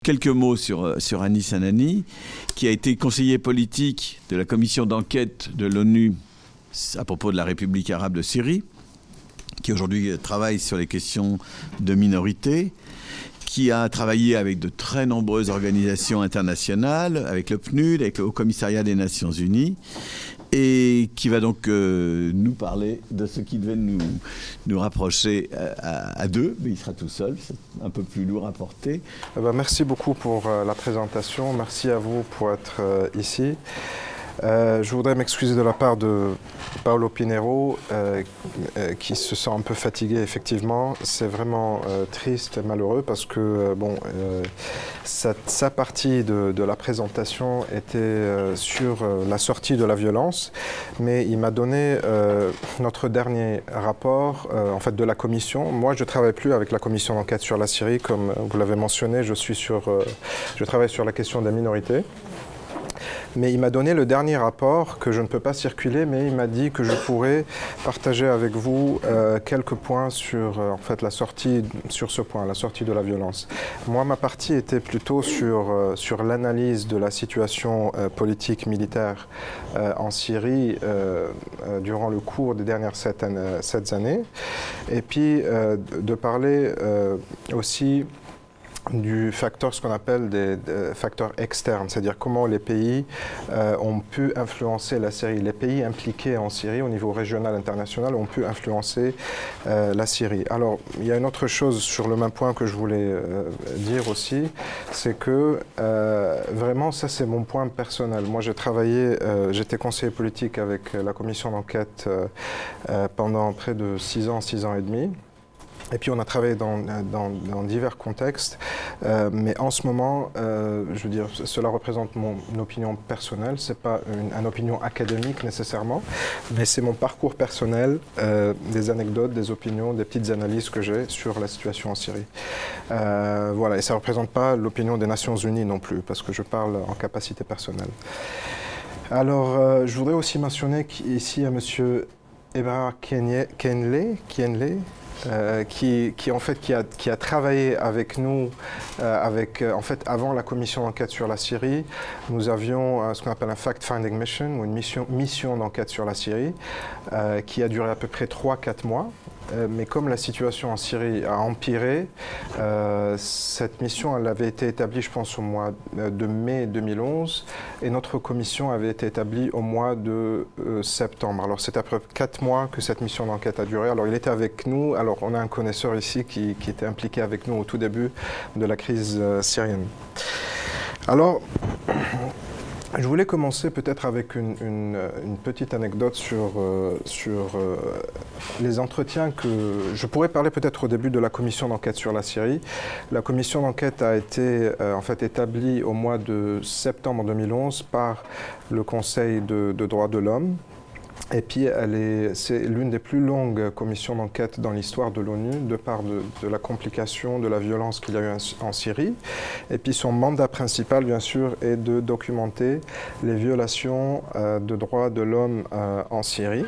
quelques mots sur Anis Anani, qui a été conseiller politique de la commission d'enquête de l'ONU à propos de la République arabe de Syrie, qui aujourd'hui travaille sur les questions de minorités, qui a travaillé avec de très nombreuses organisations internationales, avec le PNUD, avec le Haut Commissariat des Nations Unies, et qui va donc nous parler de ce qui devait nous rapprocher à deux, mais il sera tout seul, c'est un peu plus lourd à porter. Merci beaucoup pour la présentation, merci à vous pour être ici. Je voudrais m'excuser de la part de Paolo Pinheiro, qui se sent un peu fatigué, effectivement. C'est vraiment triste et malheureux parce que sa partie de la présentation était sur la sortie de la violence, mais il m'a donné notre dernier rapport en fait, de la commission. Moi, je ne travaille plus avec la commission d'enquête sur la Syrie, comme vous l'avez mentionné, je travaille sur la question des minorités. Mais il m'a donné le dernier rapport que je ne peux pas circuler, mais il m'a dit que je pourrais partager avec vous quelques points sur en fait, la sortie de la violence. Moi, ma partie était plutôt sur l'analyse de la situation politique militaire en Syrie durant le cours des dernières 7 années, et puis de parler aussi du facteur, ce qu'on appelle des facteurs externes, c'est-à-dire comment les pays ont pu influencer la Syrie. Les pays impliqués en Syrie au niveau régional, international, ont pu influencer la Syrie. Alors, il y a une autre chose sur le même point que je voulais dire aussi, c'est que vraiment, ça c'est mon point personnel. Moi, j'étais conseiller politique avec la commission d'enquête pendant près de 6 ans et demi. Et puis on a travaillé dans divers contextes, mais en ce moment, je veux dire, cela représente mon opinion personnelle, c'est pas une opinion académique nécessairement, mais c'est mon parcours personnel, des anecdotes, des opinions, des petites analyses que j'ai sur la situation en Syrie. Voilà, et ça ne représente pas l'opinion des Nations Unies non plus, parce que je parle en capacité personnelle. Alors, je voudrais aussi mentionner ici à M. Ebrard Kienle, qui a travaillé avec nous, en fait, avant la commission d'enquête sur la Syrie. Nous avions ce qu'on appelle un fact-finding mission, ou une mission d'enquête sur la Syrie, qui a duré à peu près 3-4 mois. Mais comme la situation en Syrie a empiré, cette mission elle avait été établie, je pense, au mois de mai 2011, et notre commission avait été établie au mois de septembre. Alors c'est à peu près 4 mois que cette mission d'enquête a duré. Alors il était avec nous, alors on a un connaisseur ici qui était impliqué avec nous au tout début de la crise syrienne. Alors, je voulais commencer peut-être avec une petite anecdote sur les entretiens que je pourrais parler peut-être au début de la commission d'enquête sur la Syrie. La commission d'enquête a été en fait établie au mois de septembre 2011 par le Conseil de droits de l'homme. Et puis, c'est l'une des plus longues commissions d'enquête dans l'histoire de l'ONU, de par de la complication, de la violence qu'il y a eu en Syrie. Et puis, son mandat principal, bien sûr, est de documenter les violations de droits de l'homme en Syrie,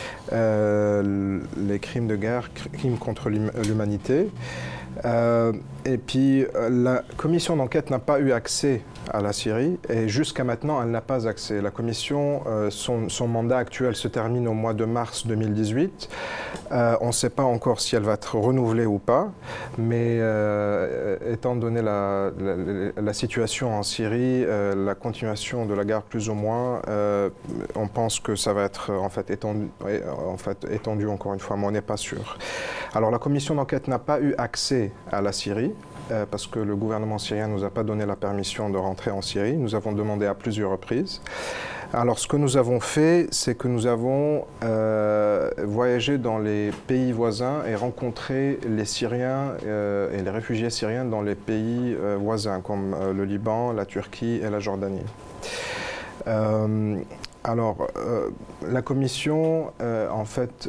les crimes de guerre, crimes contre l'humanité. Et puis, la commission d'enquête n'a pas eu accès à la Syrie et jusqu'à maintenant, elle n'a pas accès. La commission, son mandat actuel se termine au mois de mars 2018. On ne sait pas encore si elle va être renouvelée ou pas, mais étant donné la situation en Syrie, la continuation de la guerre plus ou moins, on pense que ça va être en fait étendu encore une fois, mais on n'est pas sûr. Alors la commission d'enquête n'a pas eu accès à la Syrie, parce que le gouvernement syrien ne nous a pas donné la permission de rentrer en Syrie. Nous avons demandé à plusieurs reprises. Alors ce que nous avons fait, c'est que nous avons voyagé dans les pays voisins et rencontré les Syriens et les réfugiés syriens dans les pays voisins, comme le Liban, la Turquie et la Jordanie. Alors, la commission, en fait,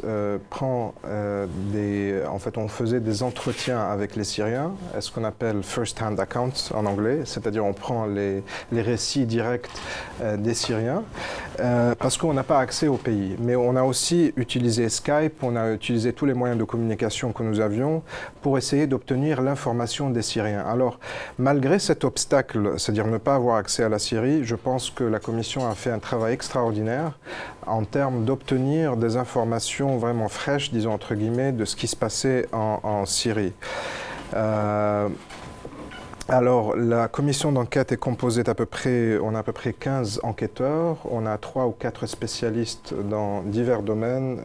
on faisait des entretiens avec les Syriens, ce qu'on appelle first-hand accounts en anglais, c'est-à-dire on prend les récits directs des Syriens, parce qu'on n'a pas accès au pays. Mais on a aussi utilisé Skype, on a utilisé tous les moyens de communication que nous avions pour essayer d'obtenir l'information des Syriens. Alors, malgré cet obstacle, c'est-à-dire ne pas avoir accès à la Syrie, je pense que la commission a fait un travail extraordinaire en termes d'obtenir des informations vraiment fraîches, disons entre guillemets, de ce qui se passait en Syrie. Alors, la commission d'enquête est composée on a à peu près 15 enquêteurs, on a 3 ou 4 spécialistes dans divers domaines,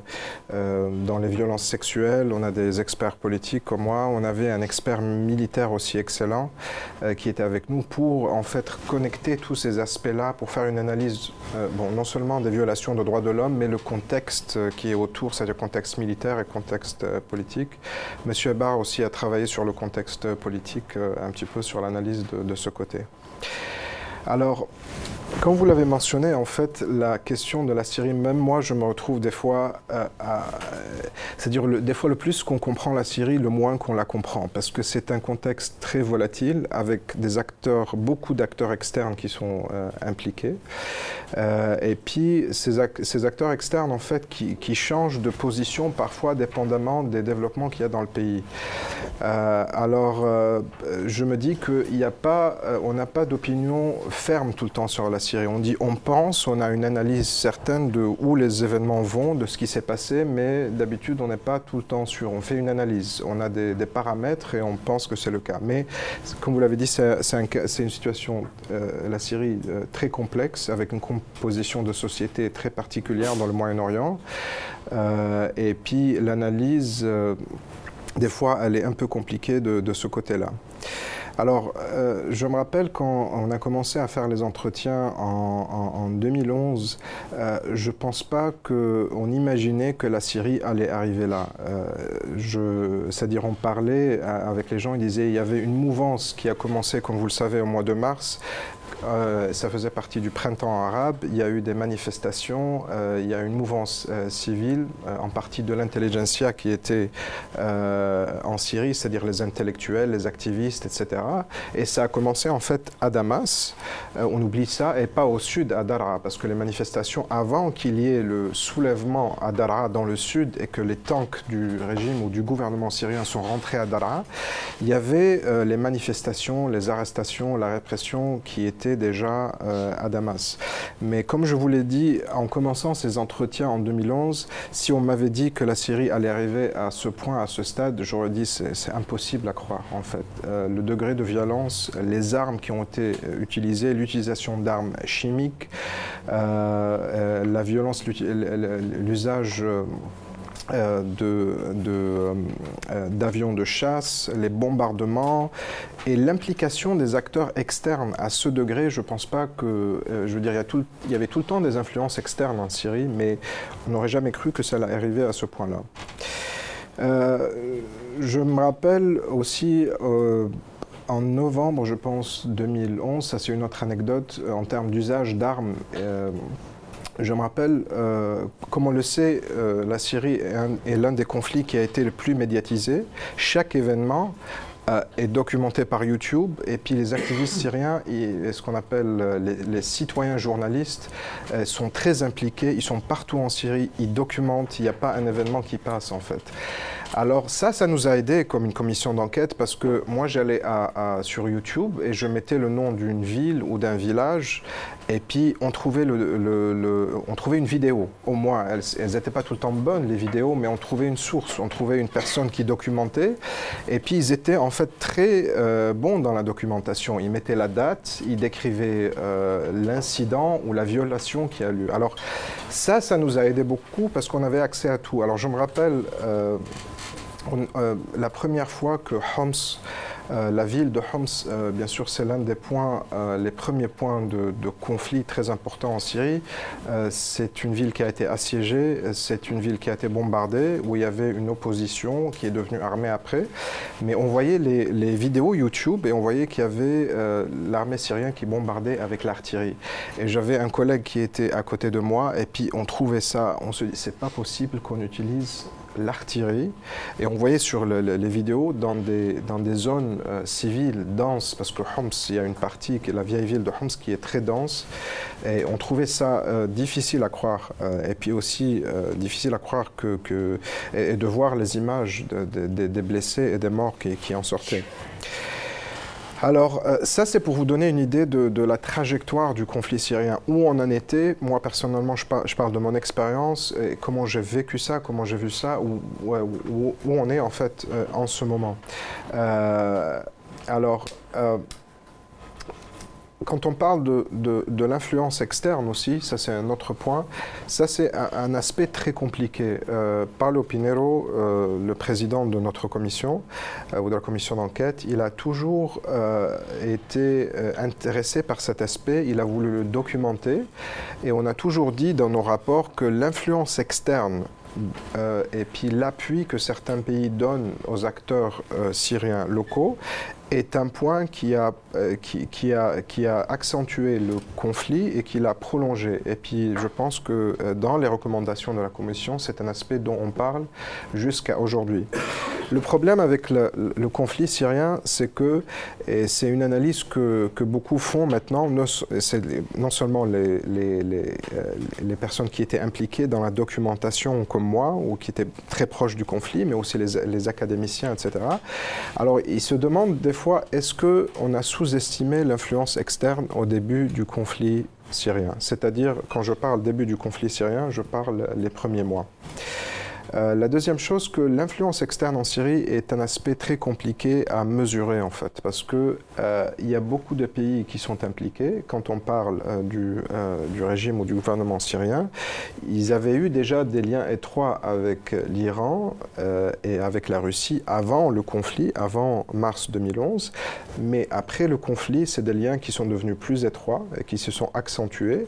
dans les violences sexuelles, on a des experts politiques comme moi, on avait un expert militaire aussi excellent qui était avec nous pour en fait connecter tous ces aspects-là, pour faire une analyse, non seulement des violations de droits de l'homme, mais le contexte qui est autour, c'est-à-dire contexte militaire et contexte politique. Monsieur Ebar aussi a travaillé sur le contexte politique, un petit peu sur l'analyse de ce côté. Alors, comme vous l'avez mentionné, en fait, la question de la Syrie, même moi, je me retrouve des fois c'est-à-dire, des fois, le plus qu'on comprend la Syrie, le moins qu'on la comprend, parce que c'est un contexte très volatile, avec des acteurs, beaucoup d'acteurs externes qui sont impliqués. Et puis, ces acteurs externes, en fait, qui changent de position, parfois, dépendamment des développements qu'il y a dans le pays. Alors, je me dis qu'on n'a pas d'opinion ferme tout le temps sur la Syrie. On dit, on pense, on a une analyse certaine de où les événements vont, de ce qui s'est passé, mais d'habitude, on n'est pas tout le temps sûr. On fait une analyse, on a des paramètres et on pense que c'est le cas. Mais, comme vous l'avez dit, c'est une situation, la Syrie, très complexe, avec une composition de société très particulière dans le Moyen-Orient. Et puis, l'analyse, des fois, elle est un peu compliquée de ce côté-là. Alors, je me rappelle quand on a commencé à faire les entretiens en 2011, je ne pense pas qu'on imaginait que la Syrie allait arriver là. C'est-à-dire, on parlait avec les gens, ils disaient qu'il y avait une mouvance qui a commencé, comme vous le savez, au mois de mars. Ça faisait partie du printemps arabe, il y a eu des manifestations, il y a une mouvance civile, en partie de l'intelligentsia qui était en Syrie, c'est-à-dire les intellectuels, les activistes, etc. Et ça a commencé en fait à Damas, on oublie ça, et pas au sud, à Daraa, parce que les manifestations, avant qu'il y ait le soulèvement à Daraa dans le sud et que les tanks du régime ou du gouvernement syrien sont rentrés à Daraa, il y avait les manifestations, les arrestations, la répression qui était déjà à Damas. Mais comme je vous l'ai dit, en commençant ces entretiens en 2011, si on m'avait dit que la Syrie allait arriver à ce point, à ce stade, j'aurais dit c'est impossible à croire en fait. Le degré de violence, les armes qui ont été utilisées, l'utilisation d'armes chimiques, la violence, l'usage d'avions de chasse, les bombardements et l'implication des acteurs externes à ce degré. Je ne pense pas que, je veux dire, il y avait tout le temps des influences externes en Syrie, mais on n'aurait jamais cru que ça allait arriver à ce point-là. Je me rappelle aussi en novembre, je pense, 2011, ça c'est une autre anecdote en termes d'usage d'armes. Je me rappelle, comme on le sait, la Syrie est l'un des conflits qui a été le plus médiatisé. Chaque événement est documenté par YouTube, et puis les activistes syriens et ce qu'on appelle les citoyens journalistes sont très impliqués, ils sont partout en Syrie, ils documentent, il n'y a pas un événement qui passe en fait. Alors ça nous a aidé comme une commission d'enquête, parce que moi j'allais sur YouTube et je mettais le nom d'une ville ou d'un village, et puis on trouvait, on trouvait une vidéo. Au moins, elles n'étaient pas tout le temps bonnes les vidéos, mais on trouvait une source, on trouvait une personne qui documentait, et puis ils étaient en fait très bons dans la documentation. Ils mettaient la date, ils décrivaient l'incident ou la violation qui a lieu. Alors ça nous a aidé beaucoup parce qu'on avait accès à tout. Alors je me rappelle la première fois que Homs La ville de Homs, bien sûr, c'est l'un des points, les premiers points de conflit très importants en Syrie. C'est une ville qui a été assiégée, c'est une ville qui a été bombardée, où il y avait une opposition qui est devenue armée après. Mais on voyait les vidéos YouTube et on voyait qu'il y avait l'armée syrienne qui bombardait avec l'artillerie. Et j'avais un collègue qui était à côté de moi et puis on trouvait ça, on se dit c'est pas possible qu'on utilise l'artillerie. Et on voyait sur les vidéos dans des zones civiles denses, parce que Homs, il y a une partie, la vieille ville de Homs, qui est très dense. Et on trouvait ça difficile à croire. Et puis aussi difficile à croire et de voir les images des blessés et des morts qui en sortaient. Alors, ça, c'est pour vous donner une idée de la trajectoire du conflit syrien, où on en était. Moi, personnellement, je parle de mon expérience, et comment j'ai vécu ça, comment j'ai vu ça, où on est en fait en ce moment. Quand on parle de l'influence externe aussi, ça c'est un autre point, ça c'est un aspect très compliqué. Paulo Pinheiro, le président de notre commission, ou de la commission d'enquête, il a toujours été intéressé par cet aspect, il a voulu le documenter, et on a toujours dit dans nos rapports que l'influence externe et puis l'appui que certains pays donnent aux acteurs syriens locaux est un point qui a accentué le conflit et qui l'a prolongé. Et puis je pense que dans les recommandations de la Commission, c'est un aspect dont on parle jusqu'à aujourd'hui. Le problème avec le conflit syrien, c'est que, et c'est une analyse que beaucoup font maintenant, c'est non seulement les personnes qui étaient impliquées dans la documentation comme moi, ou qui étaient très proches du conflit, mais aussi les académiciens, etc. Alors ils se demandent des fois, est-ce qu'on a sous-estimé l'influence externe au début du conflit syrien? C'est-à-dire, quand je parle début du conflit syrien, je parle les premiers mois. La deuxième chose, que l'influence externe en Syrie est un aspect très compliqué à mesurer en fait, parce que il y a beaucoup de pays qui sont impliqués. Quand on parle du régime ou du gouvernement syrien, ils avaient eu déjà des liens étroits avec l'Iran et avec la Russie avant le conflit, avant mars 2011, mais après le conflit, c'est des liens qui sont devenus plus étroits et qui se sont accentués.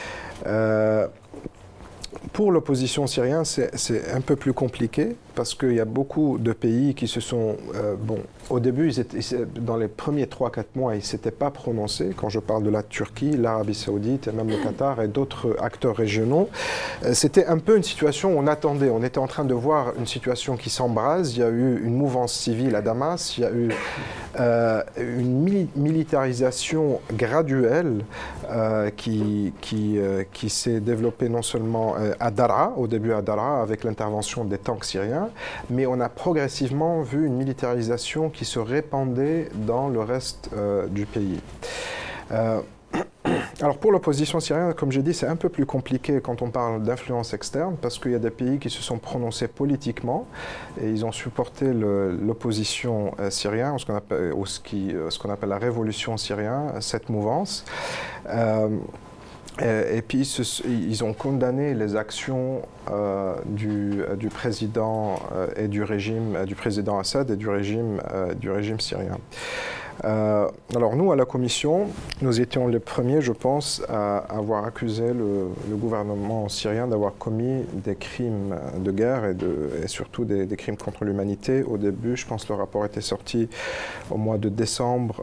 Pour l'opposition syrienne, c'est un peu plus compliqué parce qu'il y a beaucoup de pays qui se sont... au début, dans les premiers 3-4 mois, ils ne s'étaient pas prononcés. Quand je parle de la Turquie, l'Arabie Saoudite et même le Qatar et d'autres acteurs régionaux, c'était un peu une situation où on attendait. On était en train de voir une situation qui s'embrase. Il y a eu une mouvance civile à Damas. Il y a eu une militarisation graduelle qui s'est développée non seulement à Daraa, au début à Daraa, avec l'intervention des tanks syriens, mais on a progressivement vu une militarisation qui se répandait dans le reste du pays. Alors pour l'opposition syrienne, comme j'ai dit, c'est un peu plus compliqué quand on parle d'influence externe, parce qu'il y a des pays qui se sont prononcés politiquement et ils ont supporté l'opposition syrienne, ce qu'on appelle la révolution syrienne, cette mouvance. Et puis ils ont condamné les actions du président et du régime, du président Assad et du régime syrien. Alors nous, à la Commission, nous étions les premiers, je pense, à avoir accusé le gouvernement syrien d'avoir commis des crimes de guerre et surtout des crimes contre l'humanité. Au début, je pense que le rapport était sorti au mois de décembre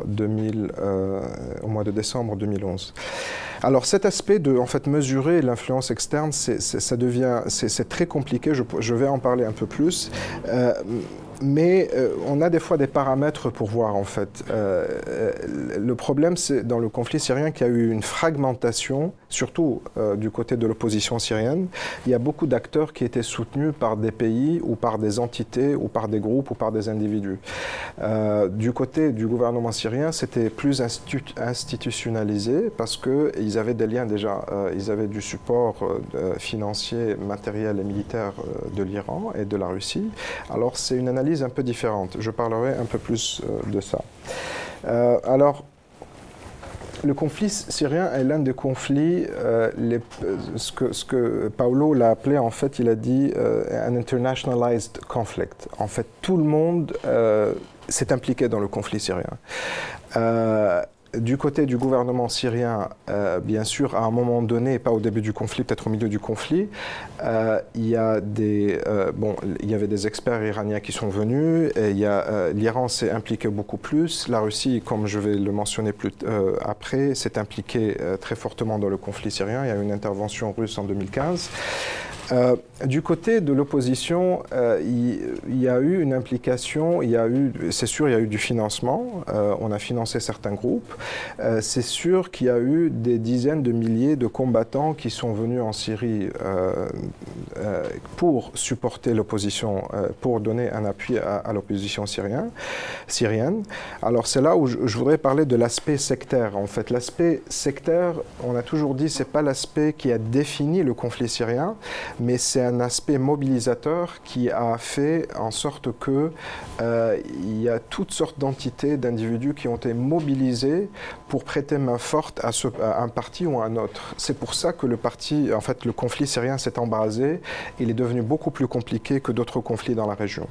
2011. Alors cet aspect de mesurer l'influence externe, c'est très compliqué, je vais en parler un peu plus. Mais on a des fois des paramètres pour voir en fait. Le problème, c'est dans le conflit syrien qu'il y a eu une fragmentation, surtout du côté de l'opposition syrienne. Il y a beaucoup d'acteurs qui étaient soutenus par des pays ou par des entités ou par des groupes ou par des individus. Du côté du gouvernement syrien, c'était plus institutionnalisé parce qu'ils avaient des liens déjà, ils avaient du support financier, matériel et militaire de l'Iran et de la Russie. Alors c'est une analyse un peu différente. Je parlerai un peu plus de ça. Alors, Le conflit syrien est l'un des conflits, ce que Paolo l'a appelé, en fait, il a dit un internationalized conflict. En fait, tout le monde s'est impliqué dans le conflit syrien. Du côté du gouvernement syrien, bien sûr, à un moment donné, pas au début du conflit, peut-être au milieu du conflit, il y avait des experts iraniens qui sont venus, et l'Iran s'est impliqué beaucoup plus. La Russie, comme je vais le mentionner après, s'est impliquée très fortement dans le conflit syrien. Il y a eu une intervention russe en 2015. Du côté de l'opposition, il y a eu une implication, c'est sûr, il y a eu du financement, on a financé certains groupes, c'est sûr qu'il y a eu des dizaines de milliers de combattants qui sont venus en Syrie pour supporter l'opposition, pour donner un appui à l'opposition syrienne. Alors c'est là où je voudrais parler de l'aspect sectaire. En fait, l'aspect sectaire, on a toujours dit, c'est pas l'aspect qui a défini le conflit syrien, mais c'est un aspect mobilisateur qui a fait en sorte que il y a toutes sortes d'entités, d'individus qui ont été mobilisés pour prêter main forte à un parti ou à un autre. C'est pour ça que le conflit syrien s'est embrasé. Il est devenu beaucoup plus compliqué que d'autres conflits dans la région.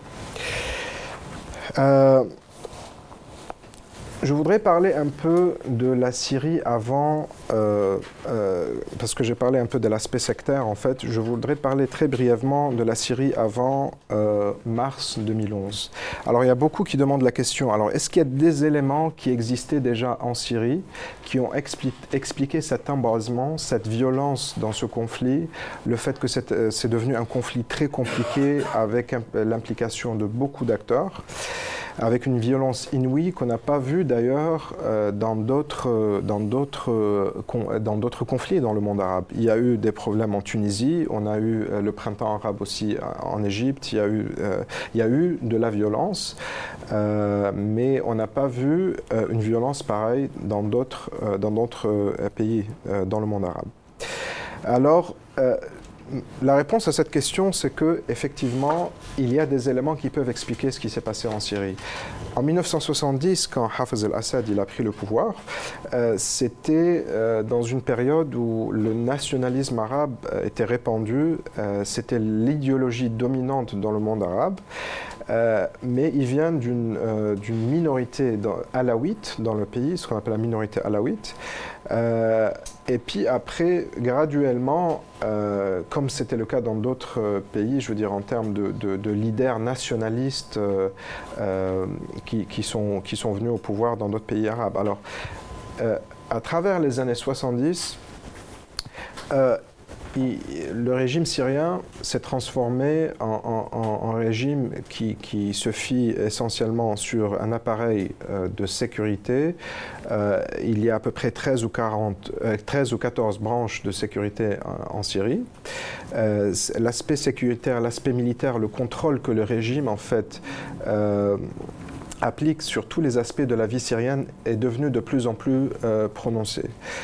Je voudrais parler un peu de la Syrie avant, parce que j'ai parlé un peu de l'aspect sectaire en fait. Je voudrais parler très brièvement de la Syrie avant mars 2011. Alors il y a beaucoup qui demandent la question, alors est-ce qu'il y a des éléments qui existaient déjà en Syrie qui ont expliqué cet embrasement, cette violence dans ce conflit, le fait que c'est devenu un conflit très compliqué avec l'implication de beaucoup d'acteurs, avec une violence inouïe qu'on n'a pas vue d'ailleurs dans d'autres conflits dans le monde arabe. Il y a eu des problèmes en Tunisie, on a eu le printemps arabe aussi en Égypte, il y a eu de la violence, mais on n'a pas vu une violence pareille dans d'autres pays dans le monde arabe. Alors, la réponse à cette question, c'est qu'effectivement, il y a des éléments qui peuvent expliquer ce qui s'est passé en Syrie. En 1970, quand Hafez al-Assad a pris le pouvoir, c'était dans une période où le nationalisme arabe était répandu, c'était l'idéologie dominante dans le monde arabe. Mais il vient d'une minorité alaouite dans le pays, ce qu'on appelle la minorité alaouite. Et puis après, graduellement, comme c'était le cas dans d'autres pays, je veux dire en termes de leaders nationalistes qui sont venus au pouvoir dans d'autres pays arabes. Alors, à travers les années 70, le régime syrien s'est transformé en régime qui se fie essentiellement sur un appareil de sécurité. Il y a à peu près 13 ou 14 branches de sécurité en Syrie. L'aspect sécuritaire, l'aspect militaire, le contrôle que le régime en fait applique sur tous les aspects de la vie syrienne est devenu de plus en plus prononcé.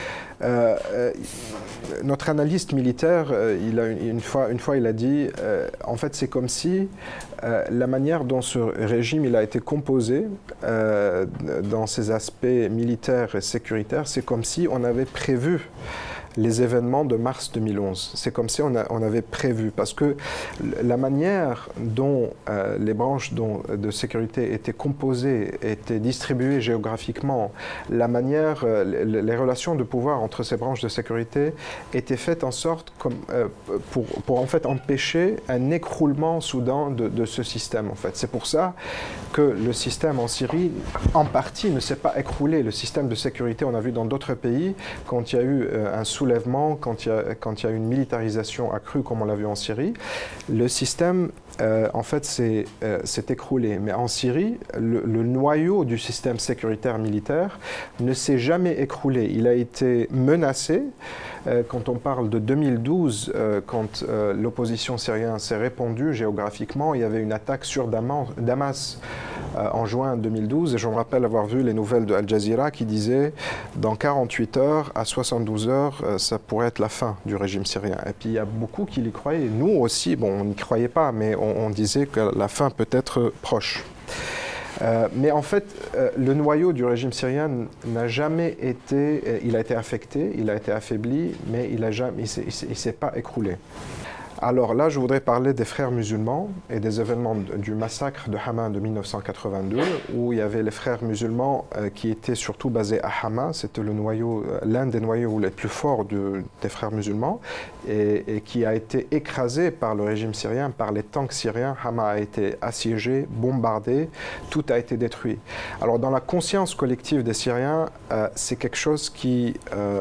Notre analyste militaire, une fois il a dit, en fait c'est comme si la manière dont ce régime il a été composé dans ses aspects militaires et sécuritaires, c'est comme si on avait prévu les événements de mars 2011. C'est comme si on avait prévu, parce que la manière dont les branches de sécurité étaient composées, étaient distribuées géographiquement, la manière, les relations de pouvoir entre ces branches de sécurité étaient faites en sorte pour en fait empêcher un écroulement soudain de ce système. En fait. C'est pour ça que le système en Syrie, en partie, ne s'est pas écroulé. Le système de sécurité, on a vu dans d'autres pays, quand il y a eu un soulèvement, quand il y a une militarisation accrue comme on l'a vu en Syrie, le système en fait s'est écroulé. Mais en Syrie, le noyau du système sécuritaire militaire ne s'est jamais écroulé. Il a été menacé. Quand on parle de 2012, quand l'opposition syrienne s'est répandue géographiquement, il y avait une attaque sur Damas en juin 2012, et je me rappelle avoir vu les nouvelles de Al Jazeera qui disaient dans 48 heures à 72 heures, ça pourrait être la fin du régime syrien. Et puis il y a beaucoup qui y croyaient. Nous aussi, bon, on n'y croyait pas, mais on disait que la fin peut être proche. Mais en fait, le noyau du régime syrien n'a jamais été... il a été affecté, il a été affaibli, mais il ne s'est pas écroulé. Alors là, je voudrais parler des frères musulmans et des événements du massacre de Hama de 1982, où il y avait les frères musulmans qui étaient surtout basés à Hama. C'était l'un des noyaux les plus forts des frères musulmans, et qui a été écrasé par le régime syrien, par les tanks syriens. Hama a été assiégé, bombardé, tout a été détruit. Alors dans la conscience collective des Syriens, c'est quelque chose qui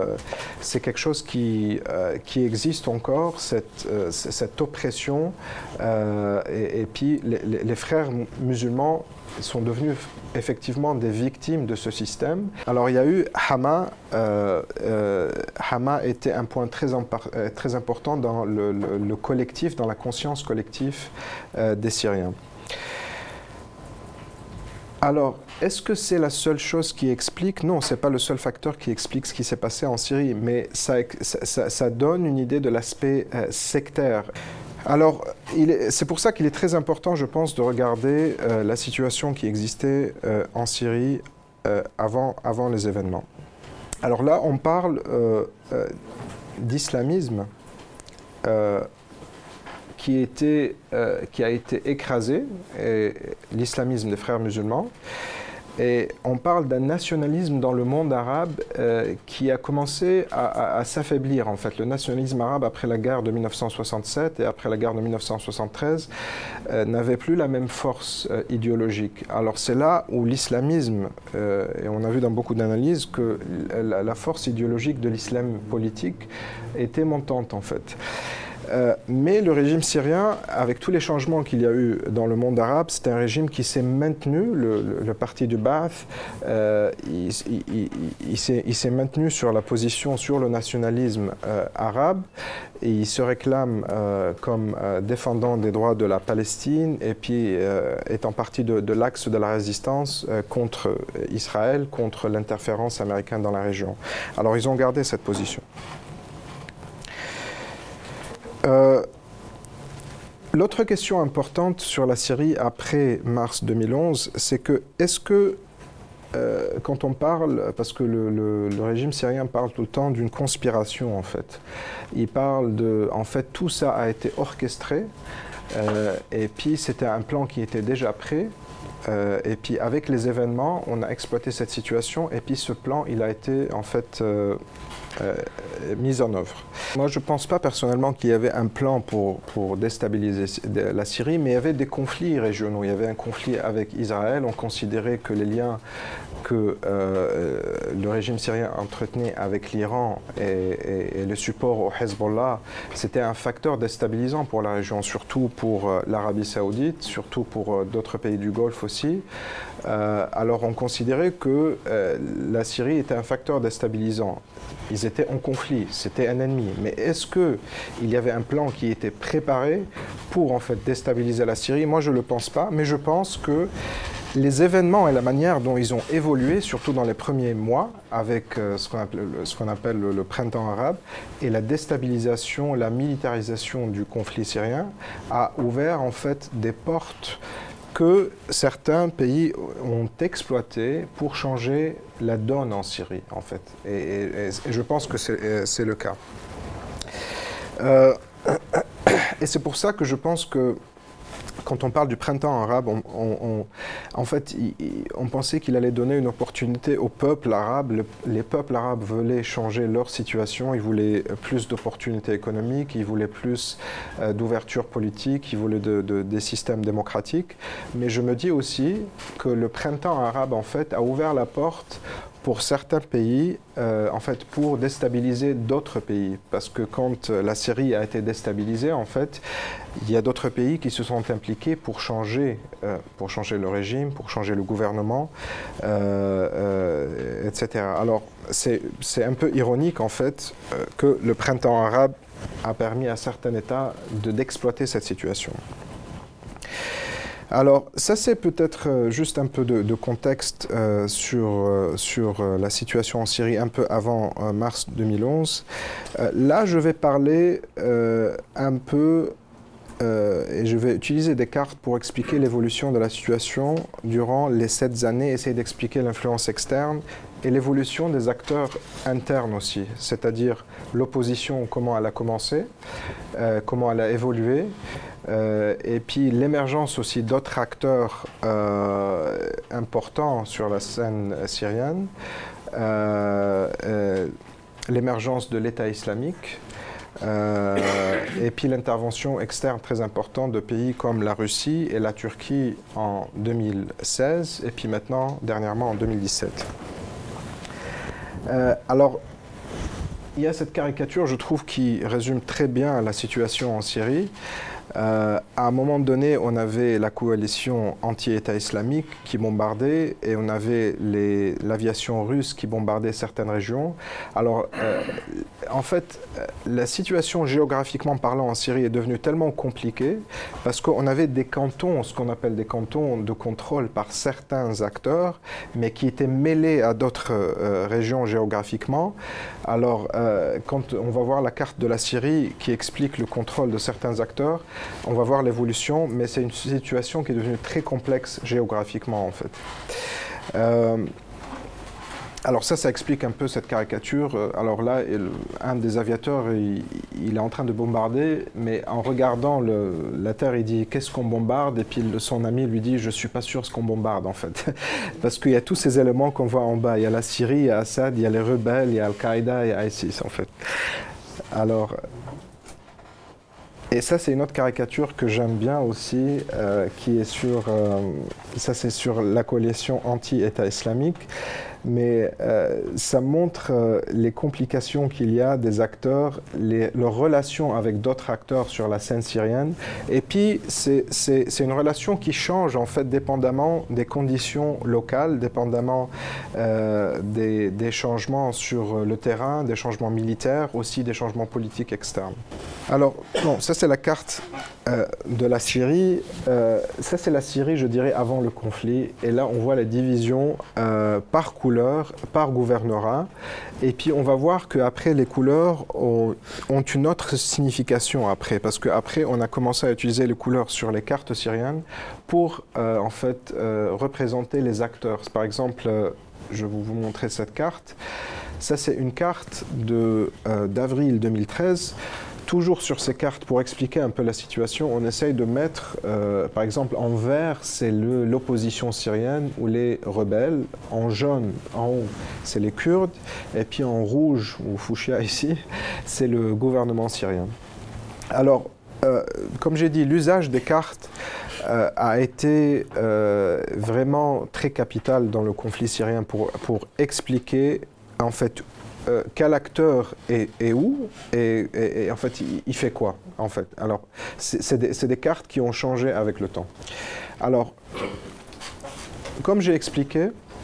existe encore, cette oppression, et puis les frères musulmans sont devenus effectivement des victimes de ce système. Alors il y a eu Hama. Hama était un point très important dans le collectif, dans la conscience collective des Syriens. Alors, est-ce que c'est la seule chose qui explique? Non, ce n'est pas le seul facteur qui explique ce qui s'est passé en Syrie, mais ça donne une idée de l'aspect sectaire. Alors, c'est pour ça qu'il est très important, je pense, de regarder la situation qui existait en Syrie avant les événements. Alors là, on parle d'islamisme qui a été écrasé, l'islamisme des frères musulmans. Et on parle d'un nationalisme dans le monde arabe qui a commencé à s'affaiblir, en fait. Le nationalisme arabe, après la guerre de 1967 et après la guerre de 1973, n'avait plus la même force idéologique. Alors c'est là où l'islamisme, et on a vu dans beaucoup d'analyses que la force idéologique de l'islam politique était montante, en fait. Mais le régime syrien, avec tous les changements qu'il y a eu dans le monde arabe, c'est un régime qui s'est maintenu, le parti du Ba'ath, il s'est maintenu sur la position, sur le nationalisme arabe, et il se réclame comme défendant des droits de la Palestine, et puis étant partie de l'axe de la résistance contre Israël, contre l'interférence américaine dans la région. Alors ils ont gardé cette position. L'autre question importante sur la Syrie après mars 2011, c'est que quand on parle, parce que le régime syrien parle tout le temps d'une conspiration en fait, il parle en fait tout ça a été orchestré, et puis c'était un plan qui était déjà prêt, et puis avec les événements, on a exploité cette situation, et puis ce plan il a été en fait mise en œuvre. Moi, je ne pense pas personnellement qu'il y avait un plan pour déstabiliser la Syrie, mais il y avait des conflits régionaux. Il y avait un conflit avec Israël. On considérait que les liens que le régime syrien entretenait avec l'Iran et le support au Hezbollah, c'était un facteur déstabilisant pour la région, surtout pour l'Arabie saoudite, surtout pour d'autres pays du Golfe aussi. Alors on considérait que la Syrie était un facteur déstabilisant. Ils étaient en conflit, c'était un ennemi. Mais est-ce qu'il y avait un plan qui était préparé pour en fait déstabiliser la Syrie? Moi je ne le pense pas, mais je pense que les événements et la manière dont ils ont évolué, surtout dans les premiers mois, avec ce qu'on appelle le printemps arabe, et la déstabilisation, la militarisation du conflit syrien, a ouvert en fait des portes que certains pays ont exploitées pour changer la donne en Syrie, en fait. Et je pense que c'est le cas. Et c'est pour ça que je pense que quand on parle du printemps arabe, en fait, on pensait qu'il allait donner une opportunité aux peuples arabes. Les peuples arabes voulaient changer leur situation, ils voulaient plus d'opportunités économiques, ils voulaient plus d'ouverture politique, ils voulaient des systèmes démocratiques. Mais je me dis aussi que le printemps arabe, en fait, a ouvert la porte pour certains pays, en fait, pour déstabiliser d'autres pays. Parce que quand la Syrie a été déstabilisée, en fait, il y a d'autres pays qui se sont impliqués pour changer le régime, pour changer le gouvernement, etc. Alors, c'est un peu ironique, en fait, que le printemps arabe a permis à certains États d'exploiter cette situation. Alors, ça c'est peut-être juste un peu de contexte sur la situation en Syrie un peu avant mars 2011. Là, je vais parler un peu et je vais utiliser des cartes pour expliquer l'évolution de la situation durant les 7 années, essayer d'expliquer l'influence externe et l'évolution des acteurs internes aussi, c'est-à-dire l'opposition, comment elle a commencé, comment elle a évolué, et puis l'émergence aussi d'autres acteurs importants sur la scène syrienne, l'émergence de l'État islamique, et puis l'intervention externe très importante de pays comme la Russie et la Turquie en 2016 et puis maintenant, dernièrement en 2017. Alors, il y a cette caricature, je trouve, qui résume très bien la situation en Syrie. À un moment donné, on avait la coalition anti-État islamique qui bombardait et on avait l'aviation russe qui bombardait certaines régions. Alors, en fait, la situation géographiquement parlant en Syrie est devenue tellement compliquée parce qu'on avait des cantons, ce qu'on appelle des cantons de contrôle par certains acteurs, mais qui étaient mêlés à d'autres régions géographiquement. Alors, quand on va voir la carte de la Syrie qui explique le contrôle de certains acteurs, on va voir l'évolution, mais c'est une situation qui est devenue très complexe géographiquement, en fait. Alors ça explique un peu cette caricature. Alors là, un des aviateurs, il est en train de bombarder, mais en regardant la Terre, il dit « qu'est-ce qu'on bombarde ?» Et puis son ami lui dit « je ne suis pas sûr ce qu'on bombarde, en fait. » Parce qu'il y a tous ces éléments qu'on voit en bas. Il y a la Syrie, il y a Assad, il y a les rebelles, il y a Al-Qaïda, il y a ISIS, en fait. Alors... Et ça, c'est une autre caricature que j'aime bien aussi, qui est sur... ça, c'est sur la coalition anti-État islamique. Mais ça montre les complications qu'il y a des acteurs, leurs relations avec d'autres acteurs sur la scène syrienne. Et puis, c'est une relation qui change, en fait, dépendamment des conditions locales, dépendamment des changements sur le terrain, des changements militaires, aussi des changements politiques externes. Alors, bon, ça, c'est la carte de la Syrie. Ça, c'est la Syrie, je dirais, avant le conflit. Et là, on voit la division par couleur, par gouvernorat. Et puis, on va voir qu'après, les couleurs ont une autre signification après. Parce qu'après, on a commencé à utiliser les couleurs sur les cartes syriennes pour, en fait, représenter les acteurs. Par exemple, je vais vous montrer cette carte. Ça, c'est une carte d'avril 2013. Toujours sur ces cartes, pour expliquer un peu la situation, on essaye de mettre, par exemple, en vert, c'est l'opposition syrienne ou les rebelles. En jaune, en haut, c'est les Kurdes. Et puis en rouge, ou fuchsia ici, c'est le gouvernement syrien. Alors, comme j'ai dit, l'usage des cartes a été vraiment très capital dans le conflit syrien pour expliquer, en fait, quel acteur est où et en fait il fait quoi en fait. Alors c'est des cartes qui ont changé avec le temps. Alors comme j'ai expliqué,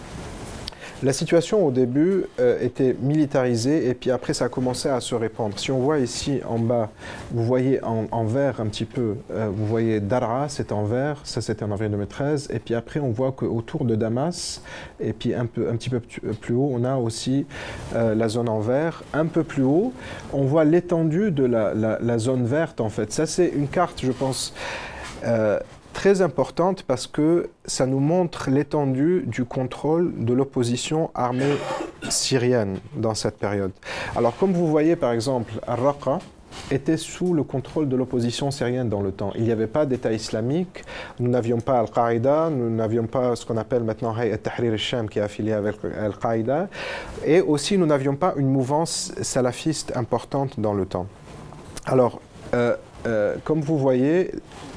la situation au début était militarisée et puis après ça a commencé à se répandre. Si on voit ici en bas, vous voyez en vert un petit peu, vous voyez Daraa, c'est en vert, ça c'était en avril 2013, et puis après on voit qu'autour de Damas, et puis un petit peu plus haut, on a aussi la zone en vert. Un peu plus haut, on voit l'étendue de la zone verte en fait. Ça c'est une carte, je pense, très importante parce que ça nous montre l'étendue du contrôle de l'opposition armée syrienne dans cette période. Alors comme vous voyez par exemple, Al-Raqqa était sous le contrôle de l'opposition syrienne dans le temps. Il n'y avait pas d'État islamique, nous n'avions pas Al-Qaïda, nous n'avions pas ce qu'on appelle maintenant Hayat Tahrir al-Sham qui est affilié avec Al-Qaïda, et aussi nous n'avions pas une mouvance salafiste importante dans le temps. Alors, comme vous voyez,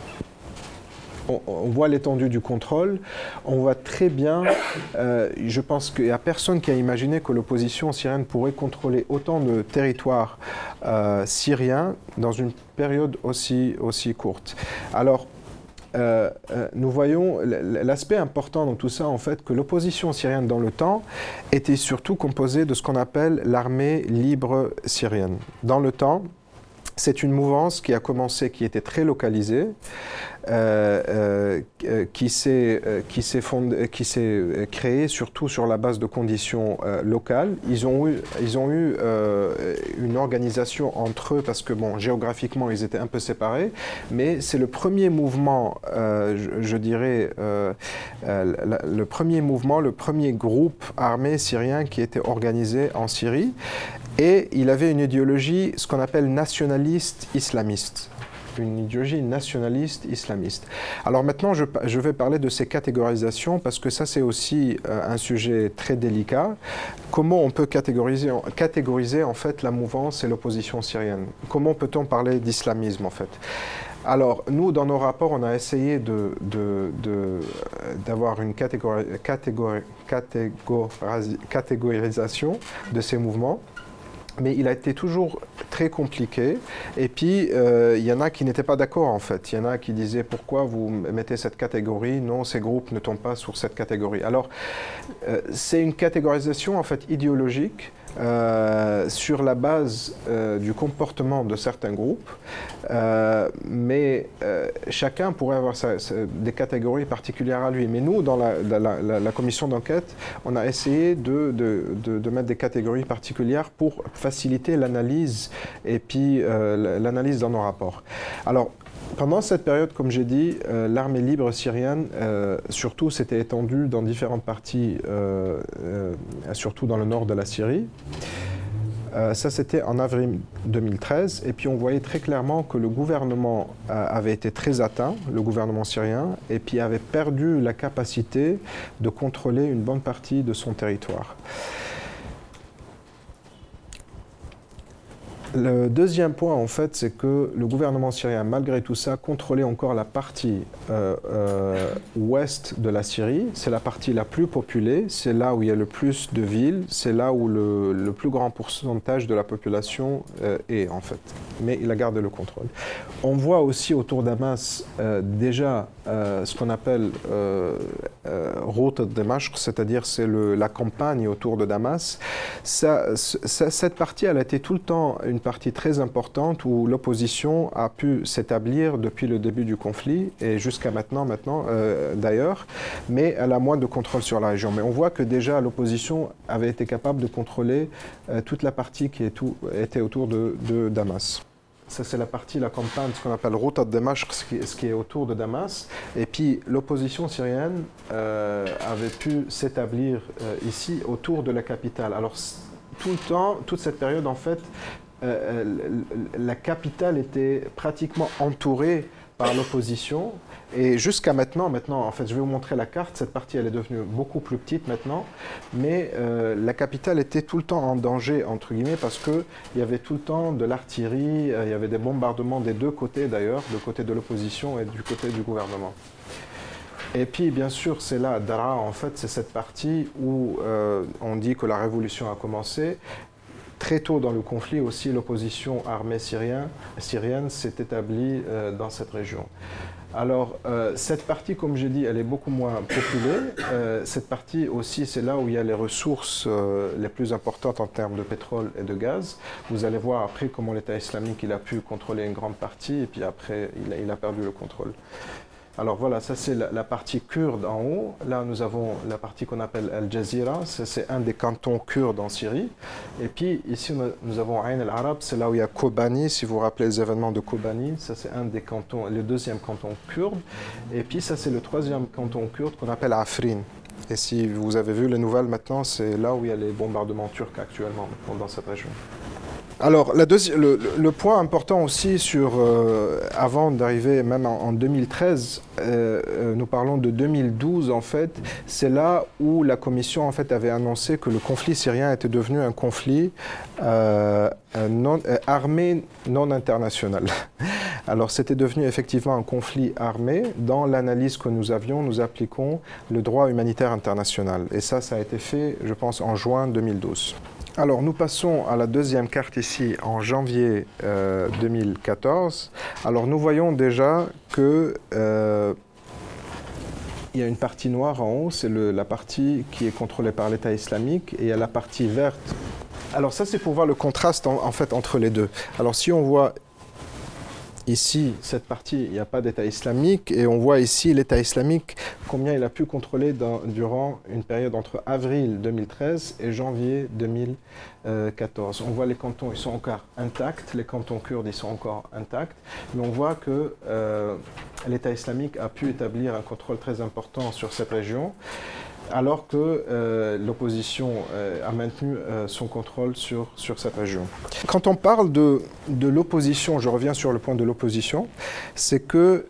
on voit l'étendue du contrôle, on voit très bien, je pense qu'il n'y a personne qui a imaginé que l'opposition syrienne pourrait contrôler autant de territoires syriens dans une période aussi courte. Alors, nous voyons l'aspect important dans tout ça, en fait, que l'opposition syrienne dans le temps était surtout composée de ce qu'on appelle l'armée libre syrienne. Dans le temps, C'est une mouvance qui a commencé, qui était très localisée, qui s'est créée surtout sur la base de conditions locales. Ils ont eu une organisation entre eux parce que, bon, géographiquement, ils étaient un peu séparés, mais c'est le premier mouvement, je dirais, le premier mouvement, le premier groupe armé syrien qui était organisé en Syrie. Et il avait une idéologie, ce qu'on appelle nationaliste islamiste. Une idéologie nationaliste islamiste. Alors maintenant, je vais parler de ces catégorisations parce que ça, c'est aussi un sujet très délicat. Comment on peut catégoriser en fait la mouvance et l'opposition syrienne? Comment peut-on parler d'islamisme en fait? Alors, nous, dans nos rapports, on a essayé d'avoir une catégorisation de ces mouvements. Mais il a été toujours très compliqué. Et puis, il y en a qui n'étaient pas d'accord, en fait. Il y en a qui disaient, pourquoi vous mettez cette catégorie? Non, ces groupes ne tombent pas sur cette catégorie. Alors, c'est une catégorisation, en fait, idéologique, sur la base du comportement de certains groupes, mais chacun pourrait avoir des catégories particulières à lui. Mais nous, dans la commission d'enquête, on a essayé de mettre des catégories particulières pour faciliter l'analyse et puis l'analyse dans nos rapports. Alors, pendant cette période, comme j'ai dit, l'armée libre syrienne, surtout, s'était étendue dans différentes parties, surtout dans le nord de la Syrie. Ça, c'était en avril 2013. Et puis, on voyait très clairement que le gouvernement avait été très atteint, le gouvernement syrien, et puis avait perdu la capacité de contrôler une bonne partie de son territoire. Le deuxième point, en fait, c'est que le gouvernement syrien, malgré tout ça, contrôlait encore la partie ouest de la Syrie. C'est la partie la plus peuplée, c'est là où il y a le plus de villes, c'est là où le plus grand pourcentage de la population est, en fait. Mais il a gardé le contrôle. On voit aussi autour de Damas déjà ce qu'on appelle route de Damas, c'est-à-dire c'est la campagne autour de Damas. Cette partie, elle a été tout le temps une partie très importante où l'opposition a pu s'établir depuis le début du conflit et jusqu'à maintenant d'ailleurs, mais elle a moins de contrôle sur la région. Mais on voit que déjà l'opposition avait été capable de contrôler toute la partie qui était autour de Damas. Ça, c'est la partie, la campagne, ce qu'on appelle route de Damas, ce qui est autour de Damas. Et puis, l'opposition syrienne avait pu s'établir ici, autour de la capitale. Alors, tout le temps, toute cette période, en fait, la capitale était pratiquement entourée par l'opposition. Et jusqu'à maintenant, en fait, je vais vous montrer la carte. Cette partie, elle est devenue beaucoup plus petite maintenant. Mais la capitale était tout le temps en danger, entre guillemets, parce qu'il y avait tout le temps de l'artillerie, il y avait des bombardements des deux côtés d'ailleurs, du côté de l'opposition et du côté du gouvernement. Et puis, bien sûr, c'est là, Daraa, en fait, c'est cette partie où on dit que la révolution a commencé. Très tôt dans le conflit aussi, l'opposition armée syrienne s'est établie dans cette région. Alors, cette partie, comme j'ai dit, elle est beaucoup moins populée. Cette partie aussi, c'est là où il y a les ressources les plus importantes en termes de pétrole et de gaz. Vous allez voir après comment l'État islamique il a pu contrôler une grande partie et puis après, il a perdu le contrôle. Alors voilà, ça c'est la partie kurde en haut. Là, nous avons la partie qu'on appelle Al Jazira. C'est un des cantons kurdes en Syrie. Et puis ici, nous avons Ain al-Arab. C'est là où il y a Kobani, si vous vous rappelez les événements de Kobani. Ça c'est un des cantons, le deuxième canton kurde. Et puis ça c'est le troisième canton kurde qu'on appelle Afrin. Et si vous avez vu les nouvelles maintenant, c'est là où il y a les bombardements turcs actuellement dans cette région. Alors, le point important aussi avant d'arriver même en 2013, nous parlons de 2012 en fait, c'est là où la Commission en fait avait annoncé que le conflit syrien était devenu un conflit armé non international. Alors, c'était devenu effectivement un conflit armé. Dans l'analyse que nous avions, nous appliquons le droit humanitaire international. Et ça a été fait, je pense, en juin 2012. Alors, nous passons à la deuxième carte ici, en janvier 2014. Alors, nous voyons déjà que il y a une partie noire en haut, c'est la partie qui est contrôlée par l'État islamique, et il y a la partie verte. Alors, ça, c'est pour voir le contraste en fait entre les deux. Alors, si on voit ici, cette partie, il n'y a pas d'État islamique. Et on voit ici l'État islamique, combien il a pu contrôler durant une période entre avril 2013 et janvier 2014. On voit les cantons, ils sont encore intacts. Les cantons kurdes, ils sont encore intacts. Mais on voit que l'État islamique a pu établir un contrôle très important sur cette région, alors que l'opposition a maintenu son contrôle sur cette région. Quand on parle de l'opposition, je reviens sur le point de l'opposition, c'est que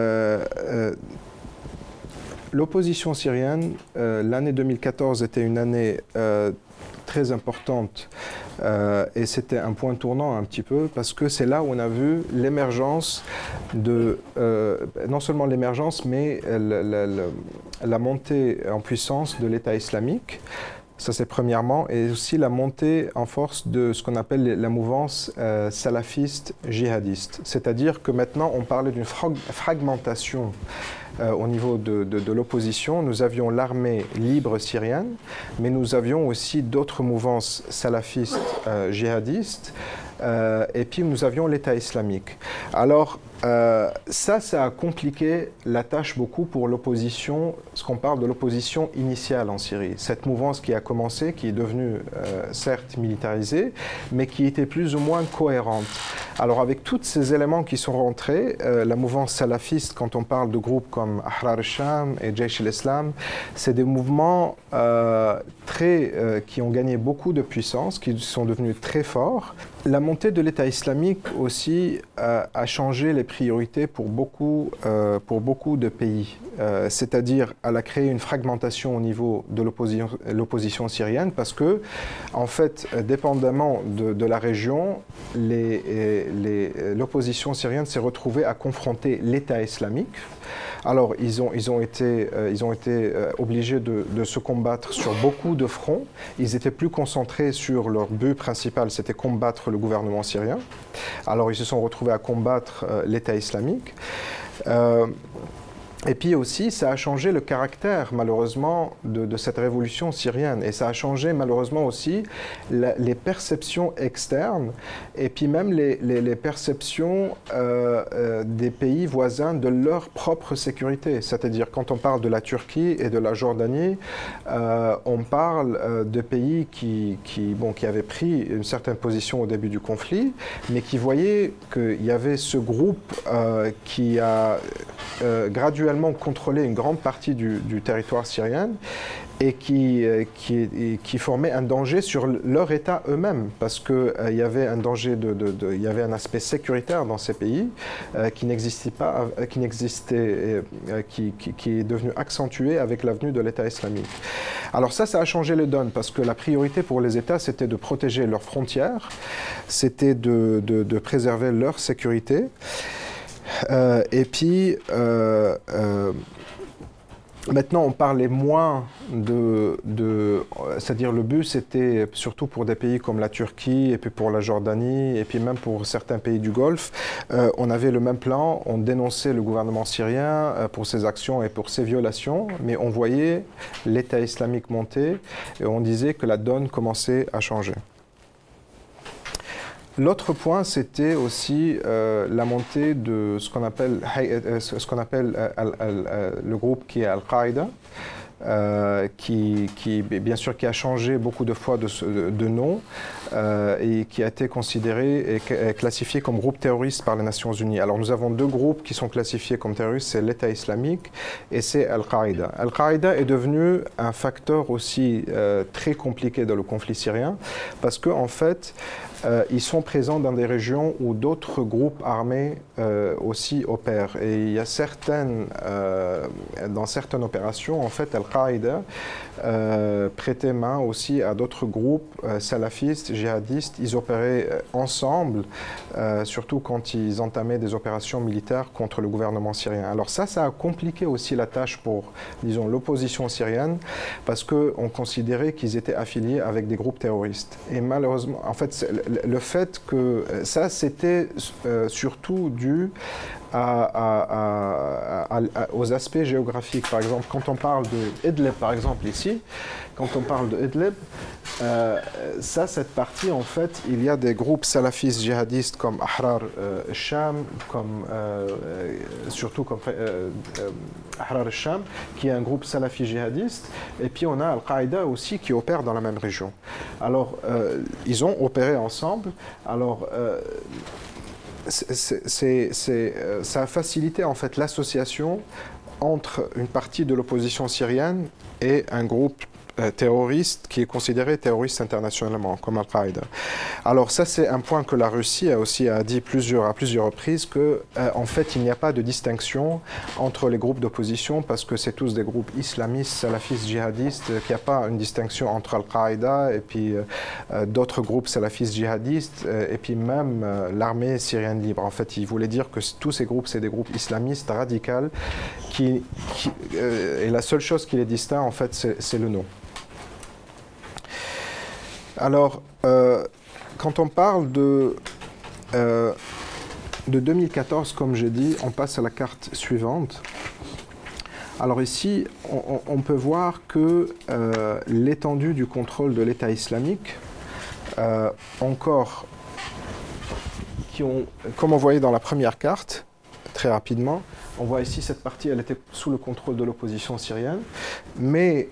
l'opposition syrienne, l'année 2014 était une année très importante et c'était un point tournant un petit peu parce que c'est là où on a vu l'émergence de, non seulement l'émergence, mais la montée en puissance de l'État islamique. Ça c'est premièrement, et aussi la montée en force de ce qu'on appelle la mouvance salafiste djihadiste. C'est-à-dire que maintenant on parlait d'une fragmentation au niveau de l'opposition. Nous avions l'armée libre syrienne, mais nous avions aussi d'autres mouvances salafistes djihadistes, et puis nous avions l'État islamique. Alors ça a compliqué la tâche beaucoup pour l'opposition, ce qu'on parle de l'opposition initiale en Syrie. Cette mouvance qui a commencé, qui est devenue certes militarisée, mais qui était plus ou moins cohérente. Alors avec tous ces éléments qui sont rentrés, la mouvance salafiste, quand on parle de groupes comme Ahrar al-Sham et Jaish al-Islam, c'est des mouvements qui ont gagné beaucoup de puissance, qui sont devenus très forts. La montée de l'État islamique aussi a changé les priorités pour beaucoup de pays. C'est-à-dire, elle a créé une fragmentation au niveau de l'opposition syrienne parce que, en fait, dépendamment de la région, l'opposition syrienne s'est retrouvée à confronter l'État islamique. Alors, ils ont été obligés de se combattre sur beaucoup de fronts. Ils étaient plus concentrés sur leur but principal, c'était combattre le gouvernement syrien. Alors, ils se sont retrouvés à combattre l'État islamique. Et puis aussi, ça a changé le caractère, malheureusement, de cette révolution syrienne. Et ça a changé, malheureusement, aussi les perceptions externes et puis même les perceptions des pays voisins de leur propre sécurité. C'est-à-dire, quand on parle de la Turquie et de la Jordanie, on parle de pays qui avaient pris une certaine position au début du conflit, mais qui voyaient qu'il y avait ce groupe qui a graduellement contrôler une grande partie du territoire syrien et qui formait un danger sur leur État eux-mêmes parce qu'il y avait un danger, il y avait un aspect sécuritaire dans ces pays qui n'existait pas, qui est devenu accentué avec l'avenue de l'État islamique. Alors ça a changé le donne parce que la priorité pour les États, c'était de protéger leurs frontières, c'était de préserver leur sécurité. Et puis, maintenant, on parlait moins c'est-à-dire le but, c'était surtout pour des pays comme la Turquie, et puis pour la Jordanie, et puis même pour certains pays du Golfe. On avait le même plan, on dénonçait le gouvernement syrien pour ses actions et pour ses violations, mais on voyait l'État islamique monter, et on disait que la donne commençait à changer. L'autre point, c'était aussi la montée de ce qu'on appelle le groupe qui est Al-Qaïda, qui bien sûr qui a changé beaucoup de fois de nom et qui a été considéré et classifié comme groupe terroriste par les Nations Unies. Alors nous avons deux groupes qui sont classifiés comme terroristes, c'est l'État islamique et c'est Al-Qaïda. Al-Qaïda est devenu un facteur aussi très compliqué dans le conflit syrien parce que en fait ils sont présents dans des régions où d'autres groupes armés aussi opèrent. Et il y a dans certaines opérations, en fait, Al-Qaïda prêtait main aussi à d'autres groupes salafistes, djihadistes. Ils opéraient ensemble, surtout quand ils entamaient des opérations militaires contre le gouvernement syrien. Alors ça a compliqué aussi la tâche pour, disons, l'opposition syrienne, parce qu'on considérait qu'ils étaient affiliés avec des groupes terroristes. Et malheureusement, en fait, le fait que ça, c'était surtout dû aux aspects géographiques. Par exemple, quand on parle de Idlib, par exemple, ici, quand on parle de Idlib, cette partie, en fait, il y a des groupes salafistes djihadistes comme Ahrar al-Sham, surtout comme Ahrar al-Sham, qui est un groupe salafi djihadiste, et puis on a Al-Qaïda aussi qui opère dans la même région. Alors, ils ont opéré ensemble. Alors, ça a facilité en fait l'association entre une partie de l'opposition syrienne et un groupe terroriste qui est considéré terroriste internationalement, comme Al-Qaïda. Alors ça, c'est un point que la Russie a aussi dit à plusieurs reprises, que en fait, il n'y a pas de distinction entre les groupes d'opposition parce que c'est tous des groupes islamistes, salafistes, djihadistes, qu'il n'y a pas une distinction entre Al-Qaïda et puis d'autres groupes salafistes djihadistes et puis même l'armée syrienne libre. En fait, il voulait dire que tous ces groupes, c'est des groupes islamistes radicaux et la seule chose qui les distingue, en fait, c'est le nom. Alors, quand on parle de 2014, comme j'ai dit, on passe à la carte suivante. Alors ici, on peut voir que l'étendue du contrôle de l'État islamique, comme on voyait dans la première carte, très rapidement, on voit ici cette partie, elle était sous le contrôle de l'opposition syrienne, mais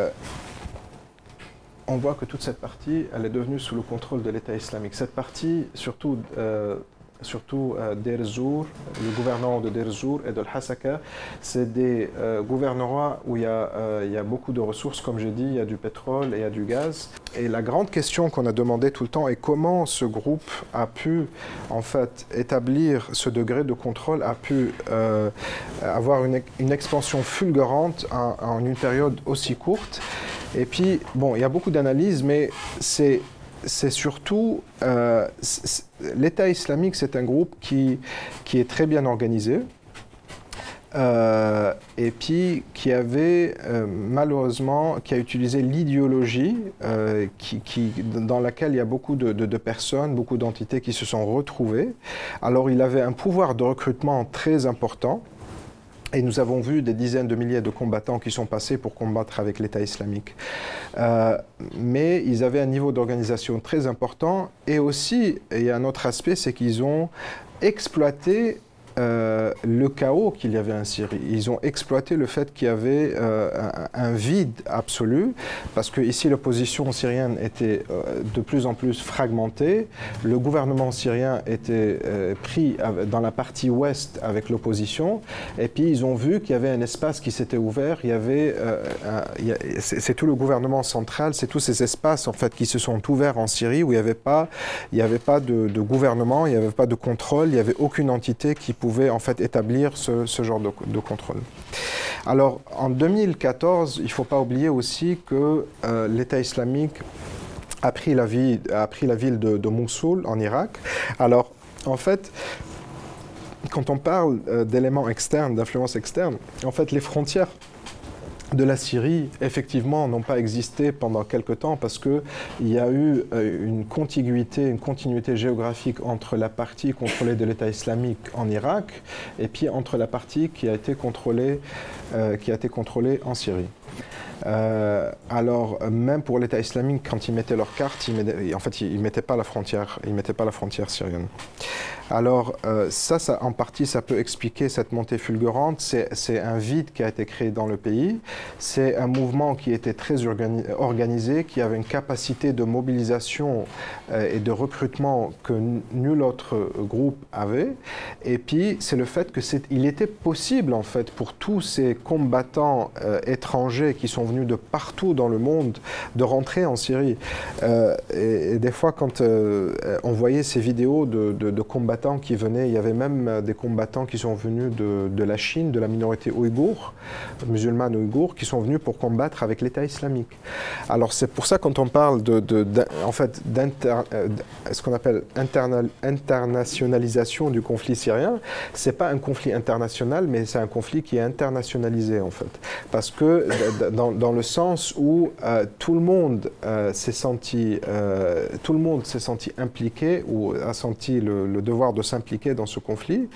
on voit que toute cette partie, elle est devenue sous le contrôle de l'État islamique. Cette partie, surtout Deir Zour, le gouvernement de Deir Zour et de Al-Hasaka, c'est des gouvernements où il y a beaucoup de ressources, comme je dis, il y a du pétrole et il y a du gaz. Et la grande question qu'on a demandé tout le temps est comment ce groupe a pu, en fait, établir ce degré de contrôle, a pu avoir une expansion fulgurante en une période aussi courte. Et puis, bon, il y a beaucoup d'analyses, mais c'est surtout... l'État islamique, c'est un groupe qui est très bien organisé et puis qui avait malheureusement, qui a utilisé l'idéologie dans laquelle il y a beaucoup de personnes, beaucoup d'entités qui se sont retrouvées. Alors, il avait un pouvoir de recrutement très important. Et nous avons vu des dizaines de milliers de combattants qui sont passés pour combattre avec l'État islamique. Mais ils avaient un niveau d'organisation très important. Et aussi, il y a un autre aspect, c'est qu'ils ont exploité le chaos qu'il y avait en Syrie. Ils ont exploité le fait qu'il y avait un vide absolu, parce que ici l'opposition syrienne était de plus en plus fragmentée. Le gouvernement syrien était pris dans la partie ouest avec l'opposition, et puis ils ont vu qu'il y avait un espace qui s'était ouvert. Il y avait, c'est tout le gouvernement central, c'est tous ces espaces en fait qui se sont ouverts en Syrie où il n'y avait pas de gouvernement, il n'y avait pas de contrôle, il n'y avait aucune entité qui pouvait en fait établir ce genre de contrôle. Alors en 2014, il ne faut pas oublier aussi que l'État islamique a pris la ville de Mossoul en Irak. Alors en fait, quand on parle d'éléments externes, d'influence externe, en fait les frontières de la Syrie, effectivement, n'ont pas existé pendant quelque temps parce qu'il y a eu une continuité géographique entre la partie contrôlée de l'État islamique en Irak et puis entre la partie qui a été contrôlée en Syrie. Alors, même pour l'État islamique, quand ils mettaient leur carte, ils mettaient pas la frontière syrienne. Alors, ça, en partie, ça peut expliquer cette montée fulgurante. C'est un vide qui a été créé dans le pays. C'est un mouvement qui était très organisé, qui avait une capacité de mobilisation et de recrutement que nul autre groupe avait. Et puis, c'est le fait qu'il était possible, en fait, pour tous ces combattants étrangers qui sont venus de partout dans le monde, de rentrer en Syrie. Et des fois, quand on voyait ces vidéos de combattants qui venaient, il y avait même des combattants qui sont venus de la Chine, de la minorité ouïghour, musulmane ouïghour, qui sont venus pour combattre avec l'État islamique. Alors c'est pour ça quand on parle ce qu'on appelle internationalisation du conflit syrien, c'est pas un conflit international, mais c'est un conflit qui est internationalisé en fait, parce que dans le sens où tout le monde s'est senti impliqué ou a senti le devoir vouloir de s'impliquer dans ce conflit.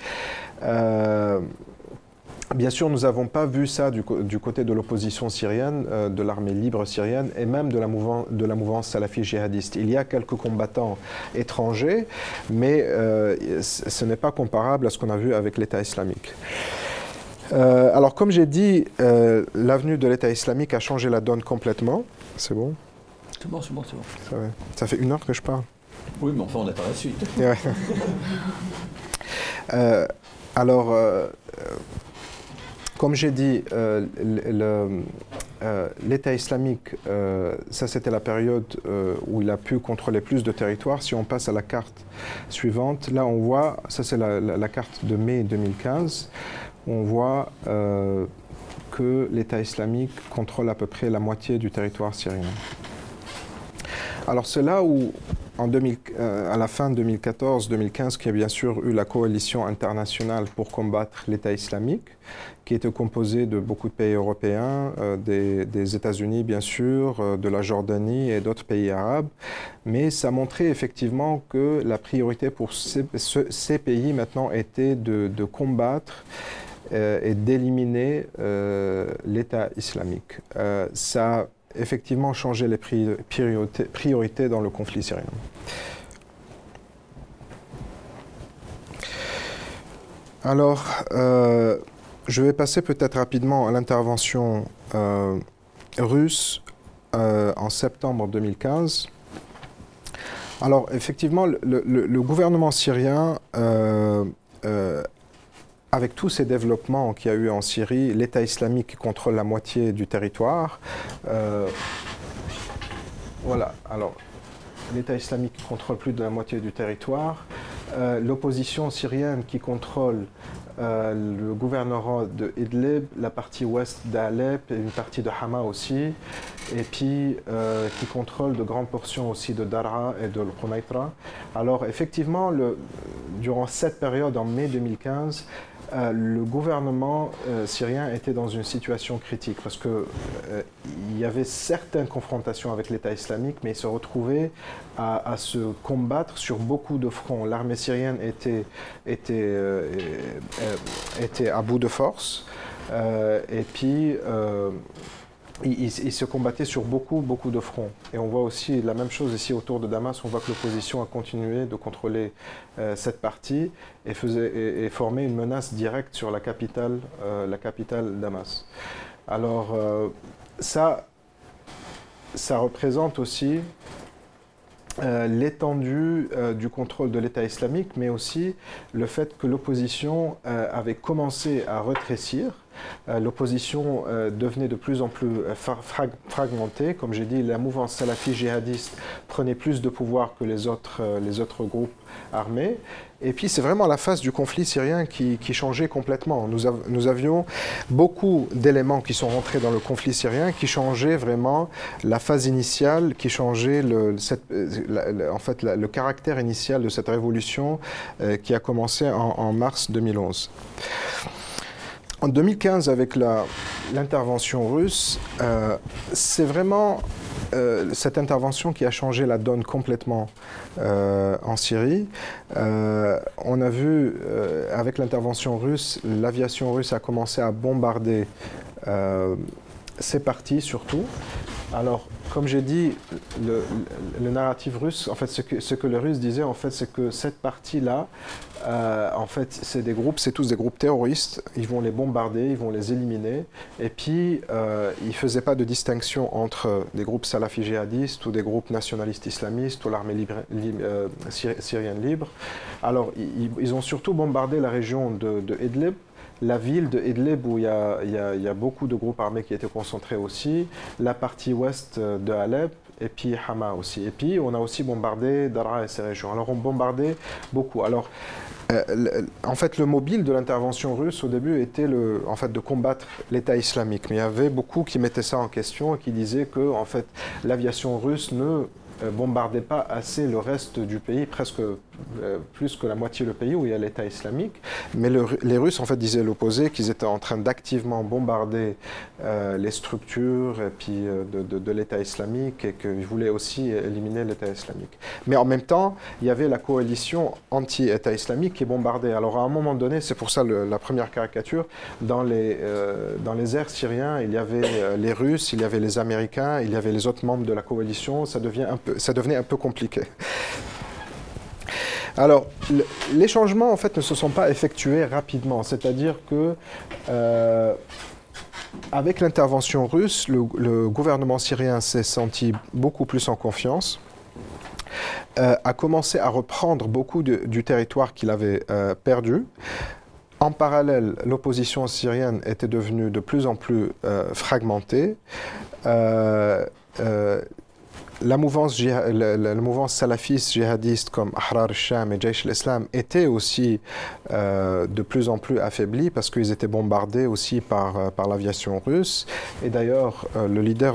Bien sûr, nous n'avons pas vu ça du côté de l'opposition syrienne, de l'armée libre syrienne et même de la mouvance salafi djihadiste. Il y a quelques combattants étrangers, mais ce n'est pas comparable à ce qu'on a vu avec l'État islamique. Alors, comme j'ai dit, l'avenue de l'État islamique a changé la donne complètement. C'est bon ? C'est bon. Ça fait 1 heure que je parle. Oui, mais enfin, on attend la suite. Ouais. Alors, comme j'ai dit, l'État islamique, ça c'était la période où il a pu contrôler plus de territoires. Si on passe à la carte suivante, là on voit, ça c'est la carte de mai 2015, on voit que l'État islamique contrôle à peu près la moitié du territoire syrien. Alors c'est là où, à la fin de 2014-2015, qu'il y a bien sûr eu la coalition internationale pour combattre l'État islamique, qui était composée de beaucoup de pays européens, des États-Unis bien sûr, de la Jordanie et d'autres pays arabes. Mais ça montrait effectivement que la priorité pour ces pays maintenant était de combattre et d'éliminer l'État islamique. Ça a effectivement changé les priorités dans le conflit syrien. Alors, je vais passer peut-être rapidement à l'intervention russe en septembre 2015. Alors, effectivement, le gouvernement syrien, avec tous ces développements qu'il y a eu en Syrie, l'État islamique qui contrôle la moitié du territoire, voilà, alors l'État islamique qui contrôle plus de la moitié du territoire, l'opposition syrienne qui contrôle le gouvernorat de Idlib, la partie ouest d'Alep et une partie de Hama aussi, et puis qui contrôle de grandes portions aussi de Daraa et de Quneitra. Alors effectivement, durant cette période, en mai 2015, le gouvernement syrien était dans une situation critique parce qu'il y avait certaines confrontations avec l'État islamique, mais il se retrouvait à se combattre sur beaucoup de fronts. L'armée syrienne était à bout de force et puis il se combattait sur beaucoup de fronts. Et on voit aussi la même chose ici autour de Damas. On voit que l'opposition a continué de contrôler cette partie et formait une menace directe sur la capitale Damas. Alors ça représente aussi l'étendue du contrôle de l'État islamique, mais aussi le fait que l'opposition avait commencé à rétrécir. L'opposition devenait de plus en plus fragmentée. Comme j'ai dit, la mouvance salafi djihadiste prenait plus de pouvoir que les autres groupes armés. Et puis c'est vraiment la phase du conflit syrien qui changeait complètement. Nous avions beaucoup d'éléments qui sont rentrés dans le conflit syrien, qui changeaient vraiment la phase initiale, qui changeaient le caractère initial de cette révolution qui a commencé en mars 2011. En 2015, avec l'intervention russe, c'est vraiment cette intervention qui a changé la donne complètement en Syrie. On a vu, avec l'intervention russe, l'aviation russe a commencé à bombarder ces parties surtout. Alors, comme j'ai dit, le narratif russe, en fait, ce que les Russes disaient, en fait, c'est que cette partie-là, en fait, c'est tous des groupes terroristes. Ils vont les bombarder, ils vont les éliminer. Et puis, ils ne faisaient pas de distinction entre des groupes salafis djihadistes ou des groupes nationalistes islamistes ou l'armée syrienne libre. Alors, ils ont surtout bombardé la région de Idlib, la ville de Idlib où il y a beaucoup de groupes armés qui étaient concentrés aussi, la partie ouest de Alep et puis Hama aussi. Et puis on a aussi bombardé Daraa et ces régions. Alors on bombardait beaucoup. Alors en fait le mobile de l'intervention russe au début était de combattre l'État islamique. Mais il y avait beaucoup qui mettaient ça en question et qui disaient que en fait l'aviation russe ne bombardaient pas assez le reste du pays, presque plus que la moitié du pays où il y a l'État islamique. Mais les Russes, en fait, disaient l'opposé, qu'ils étaient en train d'activement bombarder les structures et puis, de l'État islamique et qu'ils voulaient aussi éliminer l'État islamique. Mais en même temps, il y avait la coalition anti-État islamique qui bombardait. Alors à un moment donné, c'est pour ça la première caricature, dans les airs syriens, il y avait les Russes, il y avait les Américains, il y avait les autres membres de la coalition, ça devenait un peu compliqué. Alors, les changements, en fait, ne se sont pas effectués rapidement. C'est-à-dire que, avec l'intervention russe, le gouvernement syrien s'est senti beaucoup plus en confiance, a commencé à reprendre beaucoup du territoire qu'il avait perdu. En parallèle, l'opposition syrienne était devenue de plus en plus fragmentée. La mouvance salafiste djihadiste comme Ahrar al-Sham et Jaish al-Islam était aussi de plus en plus affaiblie parce qu'ils étaient bombardés aussi par l'aviation russe. Et d'ailleurs, le leader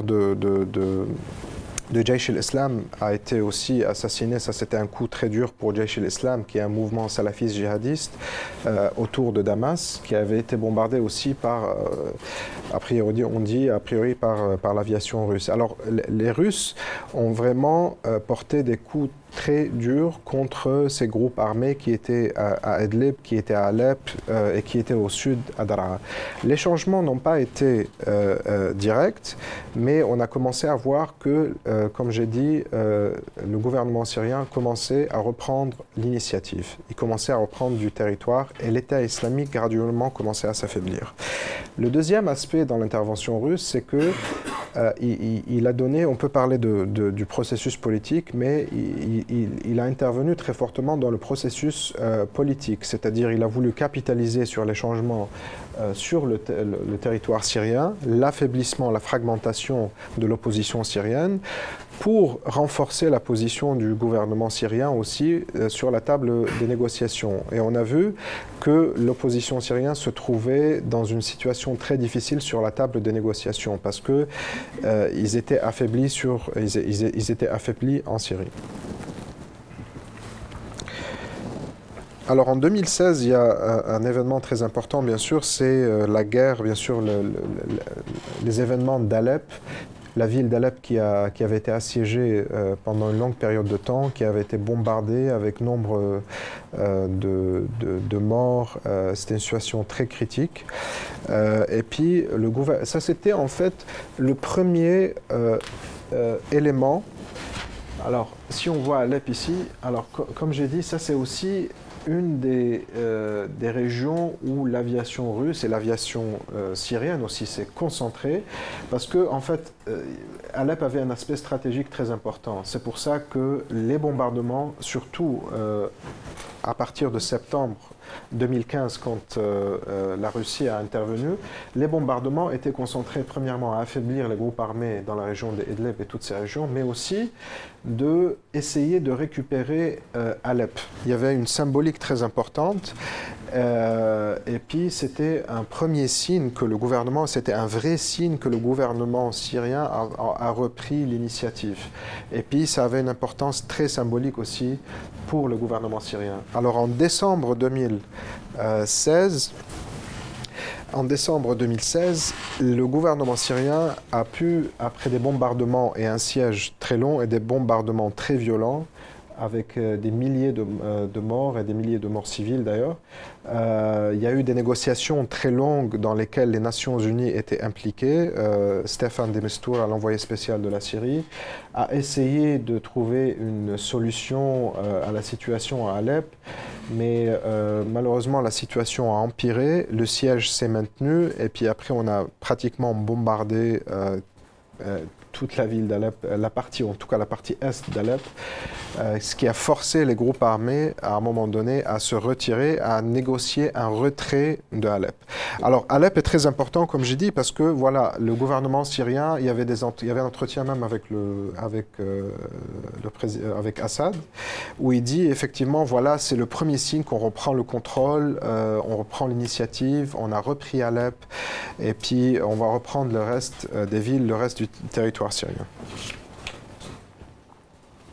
de Jaish al-Islam a été aussi assassiné. Ça, c'était un coup très dur pour Jaish al-Islam, qui est un mouvement salafiste djihadiste autour de Damas, qui avait été bombardé aussi par, a priori par l'aviation russe. Alors, les Russes ont vraiment porté des coups très durs contre ces groupes armés qui étaient à Idlib, qui étaient à Alep et qui étaient au sud à Daraa. Les changements n'ont pas été directs, mais on a commencé à voir que, comme j'ai dit, le gouvernement syrien commençait à reprendre l'initiative. Il commençait à reprendre du territoire et l'État islamique graduellement commençait à s'affaiblir. Le deuxième aspect dans l'intervention russe, c'est que il a donné, on peut parler du processus politique, mais il a intervenu très fortement dans le processus politique, c'est-à-dire il a voulu capitaliser sur les changements sur le territoire syrien, l'affaiblissement, la fragmentation de l'opposition syrienne, pour renforcer la position du gouvernement syrien aussi sur la table des négociations. Et on a vu que l'opposition syrienne se trouvait dans une situation très difficile sur la table des négociations parce que ils étaient affaiblis en Syrie. Alors en 2016, il y a un événement très important, bien sûr, c'est la guerre, bien sûr, les événements d'Alep. La ville d'Alep qui avait été assiégée pendant une longue période de temps, qui avait été bombardée avec nombre de morts. C'était une situation très critique. Et puis, ça c'était en fait le premier élément. Alors, si on voit Alep ici, alors comme j'ai dit, ça c'est aussi une des régions où l'aviation russe et l'aviation syrienne aussi s'est concentrée, parce que en fait, Alep avait un aspect stratégique très important. C'est pour ça que les bombardements, surtout à partir de septembre 2015, quand la Russie a intervenu, les bombardements étaient concentrés premièrement à affaiblir les groupes armés dans la région d'Idlib et toutes ces régions, mais aussi d'essayer de récupérer Alep. Il y avait une symbolique très importante et puis c'était un premier signe que le gouvernement, c'était un vrai signe que le gouvernement syrien a repris l'initiative. Et puis ça avait une importance très symbolique aussi pour le gouvernement syrien. Alors en décembre 2016, le gouvernement syrien a pu, après des bombardements et un siège très long et des bombardements très violents, avec des milliers de morts et des milliers de morts civiles d'ailleurs. Il y a eu des négociations très longues dans lesquelles les Nations Unies étaient impliquées. Staffan de Mistura, l'envoyé spécial de la Syrie, a essayé de trouver une solution à la situation à Alep, mais malheureusement la situation a empiré, le siège s'est maintenu et puis après on a pratiquement bombardé toute la ville d'Alep, en tout cas la partie est d'Alep, ce qui a forcé les groupes armés à un moment donné à se retirer, à négocier un retrait de Alep. Alors Alep est très important, comme j'ai dit, parce que voilà, le gouvernement syrien, il y avait un entretien même avec Assad, où il dit effectivement, voilà, c'est le premier signe qu'on reprend le contrôle, on reprend l'initiative, on a repris Alep, et puis on va reprendre le reste des villes, le reste du territoire syrien.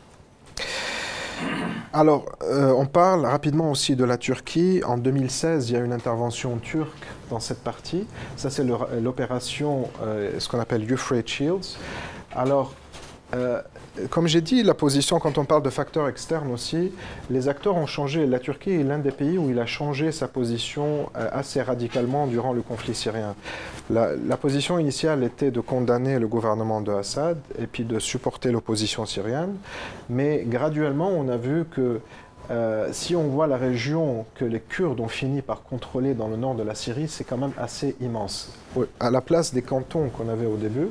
Alors, on parle rapidement aussi de la Turquie. En 2016, il y a une intervention turque dans cette partie. Ça, c'est l'opération, ce qu'on appelle Euphrates Shields. Alors, comme j'ai dit, la position, quand on parle de facteurs externes aussi, les acteurs ont changé. La Turquie est l'un des pays où il a changé sa position assez radicalement durant le conflit syrien. La position initiale était de condamner le gouvernement de Assad et puis de supporter l'opposition syrienne. Mais graduellement, on a vu que si on voit la région que les Kurdes ont fini par contrôler dans le nord de la Syrie, c'est quand même assez immense. À la place des cantons qu'on avait au début,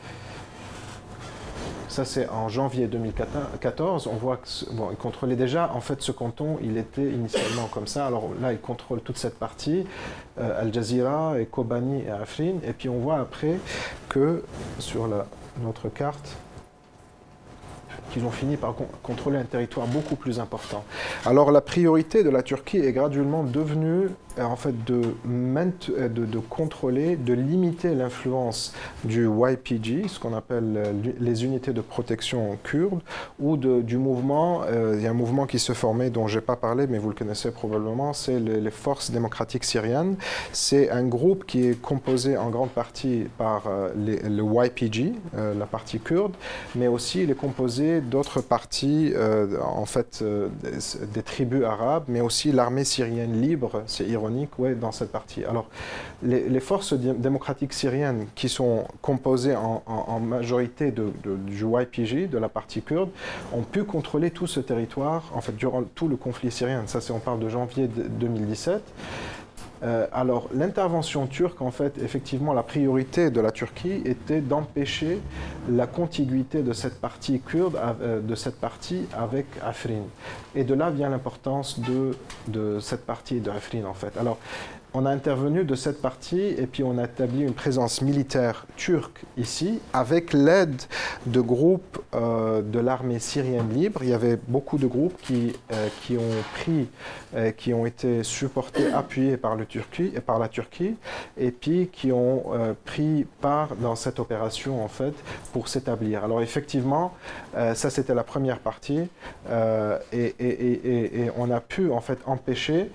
ça c'est en janvier 2014, on voit qu'ils contrôlaient déjà, en fait ce canton, il était initialement comme ça, alors là ils contrôlent toute cette partie, Al Jazeera et Kobani et Afrin, et puis on voit après que sur notre carte, qu'ils ont fini par contrôler un territoire beaucoup plus important. Alors la priorité de la Turquie est graduellement devenue en fait de contrôler, de limiter l'influence du YPG, ce qu'on appelle les unités de protection kurdes, ou du mouvement, il y a un mouvement qui se formait dont je n'ai pas parlé, mais vous le connaissez probablement, c'est les Forces démocratiques syriennes. C'est un groupe qui est composé en grande partie par le YPG, la partie kurde, mais aussi il est composé d'autres parties, en fait, des tribus arabes, mais aussi l'armée syrienne libre, c'est ironique, ouais, dans cette partie. Alors, les forces démocratiques syriennes qui sont composées en majorité du YPG, de la partie kurde, ont pu contrôler tout ce territoire, en fait, durant tout le conflit syrien. Ça, on parle de janvier 2017. Alors, l'intervention turque, en fait, effectivement, la priorité de la Turquie était d'empêcher la contiguïté de cette partie kurde, de cette partie avec Afrin. Et de là vient l'importance de cette partie de Afrin, en fait. Alors, on a intervenu de cette partie et puis on a établi une présence militaire turque ici avec l'aide de groupes de l'armée syrienne libre. Il y avait beaucoup de groupes qui ont été supportés, appuyés par la Turquie et puis qui ont pris part dans cette opération en fait pour s'établir. Alors effectivement, ça c'était la première partie et on a pu en fait empêcher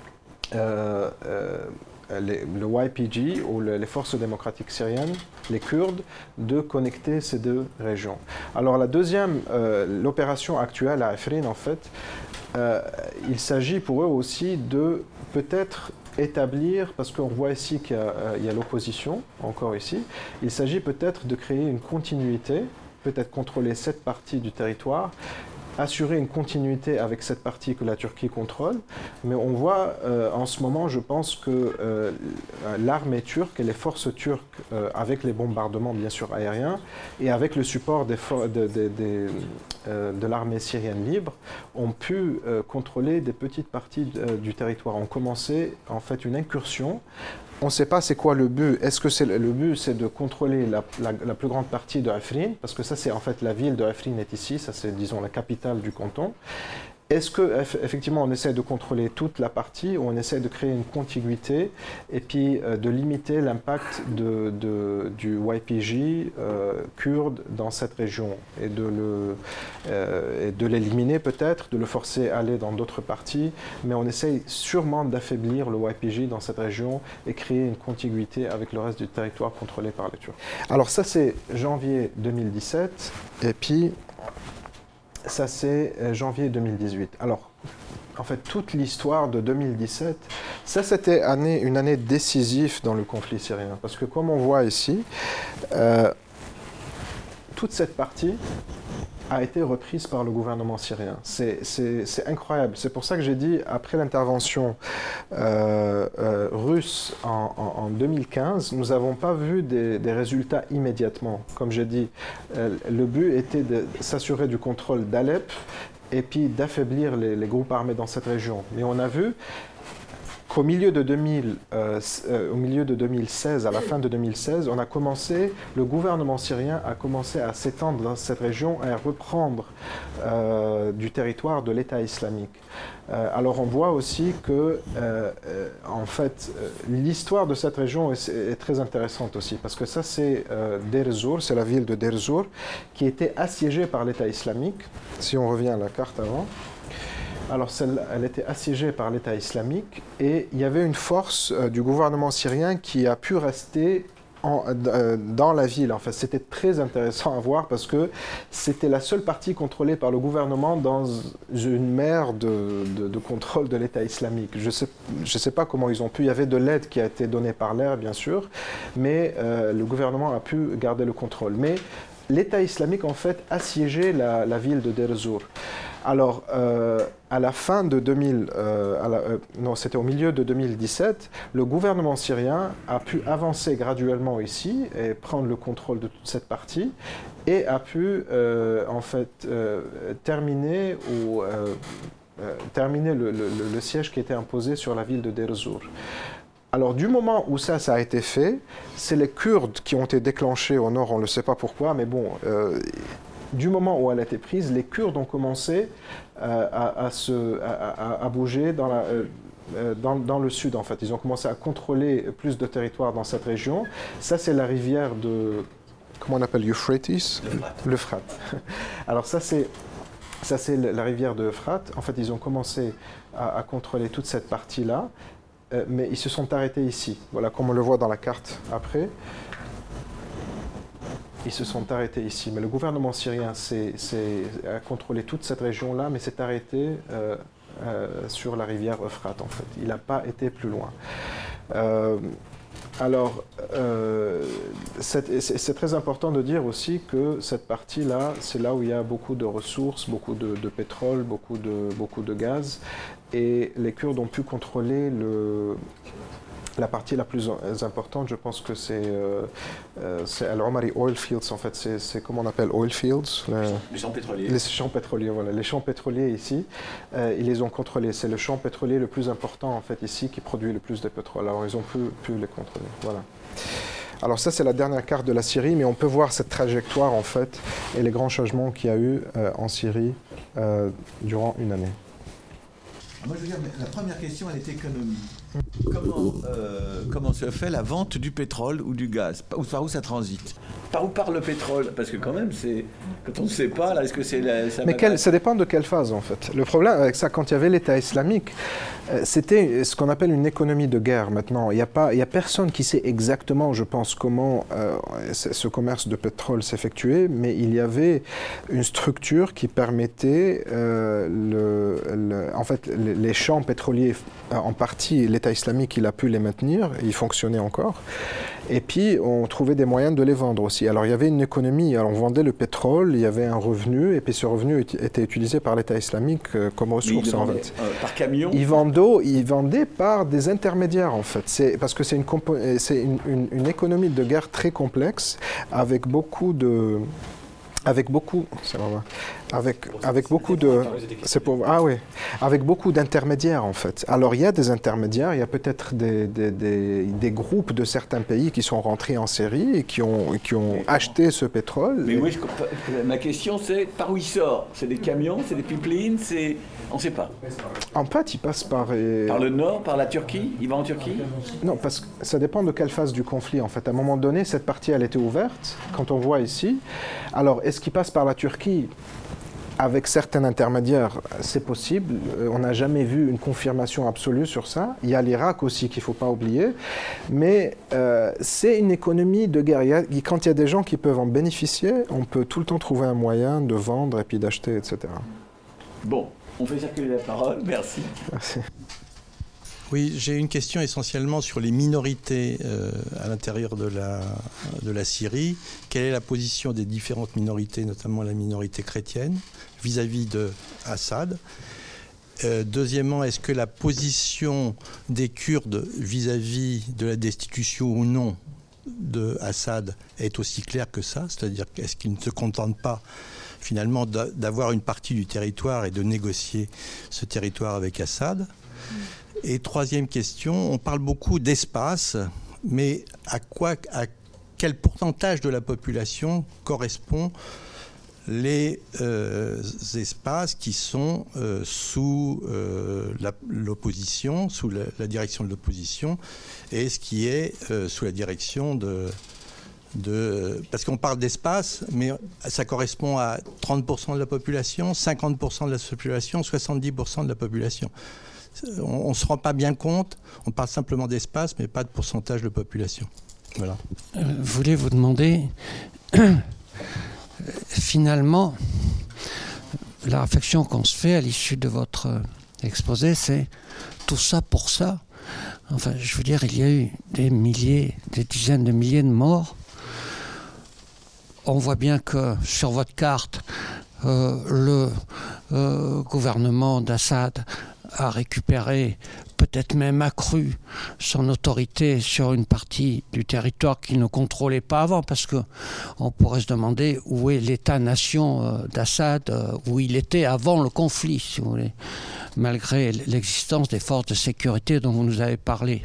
le YPG ou les forces démocratiques syriennes, les Kurdes, de connecter ces deux régions. Alors la deuxième, l'opération actuelle à Afrin, en fait, il s'agit pour eux aussi de peut-être établir, parce qu'on voit ici qu'il y a l'opposition, encore ici, il s'agit peut-être de créer une continuité, peut-être contrôler cette partie du territoire, assurer une continuité avec cette partie que la Turquie contrôle, mais on voit en ce moment, je pense que l'armée turque et les forces turques, avec les bombardements bien sûr aériens et avec le support de l'armée syrienne libre, ont pu contrôler des petites parties du territoire, ont commencé en fait une incursion. On ne sait pas c'est quoi le but. Est-ce que le but, c'est de contrôler la plus grande partie de Afrin, parce que ça, c'est en fait la ville de Afrin est ici, ça c'est disons la capitale du canton. Est-ce qu'effectivement on essaie de contrôler toute la partie ou on essaie de créer une contiguïté et puis de limiter l'impact du YPG kurde dans cette région et de l'éliminer peut-être, de le forcer à aller dans d'autres parties, mais on essaie sûrement d'affaiblir le YPG dans cette région et créer une contiguïté avec le reste du territoire contrôlé par les Turcs. Alors ça c'est janvier 2017 et puis ça, c'est janvier 2018. Alors, en fait, toute l'histoire de 2017, ça, c'était une année décisive dans le conflit syrien. Parce que, comme on voit ici, toute cette partie a été reprise par le gouvernement syrien. C'est incroyable. C'est pour ça que j'ai dit, après l'intervention russe en 2015, nous n'avons pas vu des résultats immédiatement. Comme j'ai dit, le but était de s'assurer du contrôle d'Alep et puis d'affaiblir les groupes armés dans cette région. Mais on a vu qu'au milieu de 2016, à la fin de 2016, le gouvernement syrien a commencé à s'étendre dans cette région et à reprendre du territoire de l'État islamique. Alors on voit aussi que, en fait, l'histoire de cette région est très intéressante aussi, parce que ça c'est Deir ez-Zor, c'est la ville de Deir ez-Zor, qui était assiégée par l'État islamique. Si on revient à la carte avant. Alors, elle était assiégée par l'État islamique et il y avait une force du gouvernement syrien qui a pu rester dans la ville. Enfin, c'était très intéressant à voir parce que c'était la seule partie contrôlée par le gouvernement dans une mer de contrôle de l'État islamique. Je sais pas comment ils ont pu. Il y avait de l'aide qui a été donnée par l'air, bien sûr, mais le gouvernement a pu garder le contrôle. Mais l'État islamique, en fait, assiégeait la ville de Deir ez-Zor. Alors, à la fin de c'était au milieu de 2017, le gouvernement syrien a pu avancer graduellement ici et prendre le contrôle de toute cette partie et a pu, terminer le siège qui était imposé sur la ville de Deir ez-Zor. Alors, du moment où ça a été fait, c'est les Kurdes qui ont été déclenchés au nord, on ne le sait pas pourquoi, mais bon, du moment où elle a été prise, les Kurdes ont commencé à bouger dans le sud, en fait. Ils ont commencé à contrôler plus de territoire dans cette région. Ça, c'est la rivière de... Comment on appelle Euphrates ? L'Euphrate. Alors ça, c'est la rivière de l'Euphrate. En fait, ils ont commencé à contrôler toute cette partie-là. Mais ils se sont arrêtés ici. Voilà, comme on le voit dans la carte après. Ils se sont arrêtés ici. Mais le gouvernement syrien a contrôlé toute cette région-là, mais s'est arrêté sur la rivière Euphrate, en fait. Il n'a pas été plus loin. Alors, c'est très important de dire aussi que cette partie-là, c'est là où il y a beaucoup de ressources, beaucoup de pétrole, beaucoup de gaz. Et les Kurdes ont pu contrôler la partie la plus importante. Je pense que c'est Al-Omari Oil Fields, en fait. C'est comment on appelle Oil Fields, les champs pétroliers. Les champs pétroliers, voilà. Les champs pétroliers ici, ils les ont contrôlés. C'est le champ pétrolier le plus important, en fait, ici, qui produit le plus de pétrole. Alors, ils ont pu les contrôler. Voilà. Alors ça, c'est la dernière carte de la Syrie, mais on peut voir cette trajectoire, en fait, et les grands changements qu'il y a eu en Syrie durant une année. Moi, je veux dire, la première question, elle est économie. Comment se fait la vente du pétrole ou du gaz ? Par où ça transite ? Par où part le pétrole ? Parce que quand même, quand on ne sait pas, là, est-ce que c'est... Ça dépend de quelle phase, en fait. Le problème avec ça, quand il y avait l'État islamique, c'était ce qu'on appelle une économie de guerre maintenant. Il y a personne qui sait exactement, je pense, comment ce commerce de pétrole s'effectuait, mais il y avait une structure qui permettait, en fait, les champs pétroliers, en partie, l'État islamique, il a pu les maintenir, ils fonctionnaient encore. Et puis, on trouvait des moyens de les vendre aussi. Alors, il y avait une économie. Alors, on vendait le pétrole, il y avait un revenu, et puis ce revenu était utilisé par l'État islamique comme ressource, en fait. Par camion ? Ils vendaient par des intermédiaires, en fait. Parce que c'est une économie de guerre très complexe, avec beaucoup d'intermédiaires, en fait. Alors, il y a des intermédiaires, il y a peut-être des groupes de certains pays qui sont rentrés en Syrie et qui ont acheté ce pétrole. Mais oui, ma question, c'est par où il sort ? C'est des camions, c'est des pipelines, on ne sait pas. En fait, il passe par le nord, par la Turquie ? Il va en Turquie ? Non, parce que ça dépend de quelle phase du conflit, en fait. À un moment donné, cette partie, elle était ouverte, quand on voit ici. Alors, est-ce qu'il passe par la Turquie ? Avec certains intermédiaires, c'est possible. On n'a jamais vu une confirmation absolue sur ça. Il y a l'Irak aussi qu'il ne faut pas oublier. Mais c'est une économie de guerre. Quand il y a des gens qui peuvent en bénéficier, on peut tout le temps trouver un moyen de vendre et puis d'acheter, etc. Bon, on fait circuler la parole. Merci. Merci. Oui, j'ai une question essentiellement sur les minorités à l'intérieur de la Syrie. Quelle est la position des différentes minorités, notamment la minorité chrétienne, vis-à-vis de Assad ? Deuxièmement, est-ce que la position des Kurdes vis-à-vis de la destitution ou non de Assad est aussi claire que ça ? C'est-à-dire, est-ce qu'ils ne se contentent pas finalement d'avoir une partie du territoire et de négocier ce territoire avec Assad ? Et troisième question, on parle beaucoup d'espace, mais à quel pourcentage de la population correspond les espaces qui sont sous l'opposition, sous la direction de l'opposition, et ce qui est sous la direction parce qu'on parle d'espace, mais ça correspond à 30% de la population, 50% de la population, 70% de la population. On ne se rend pas bien compte, on parle simplement d'espace, mais pas de pourcentage de population. Voilà. Je voulais vous demander, finalement, la réflexion qu'on se fait à l'issue de votre exposé, c'est tout ça pour ça. Enfin, je veux dire, il y a eu des dizaines de milliers de morts. On voit bien que sur votre carte, le gouvernement d'Assad a récupéré, peut-être même accru son autorité sur une partie du territoire qu'il ne contrôlait pas avant, parce qu'on pourrait se demander où est l'État-nation d'Assad, où il était avant le conflit, si vous voulez, malgré l'existence des forces de sécurité dont vous nous avez parlé.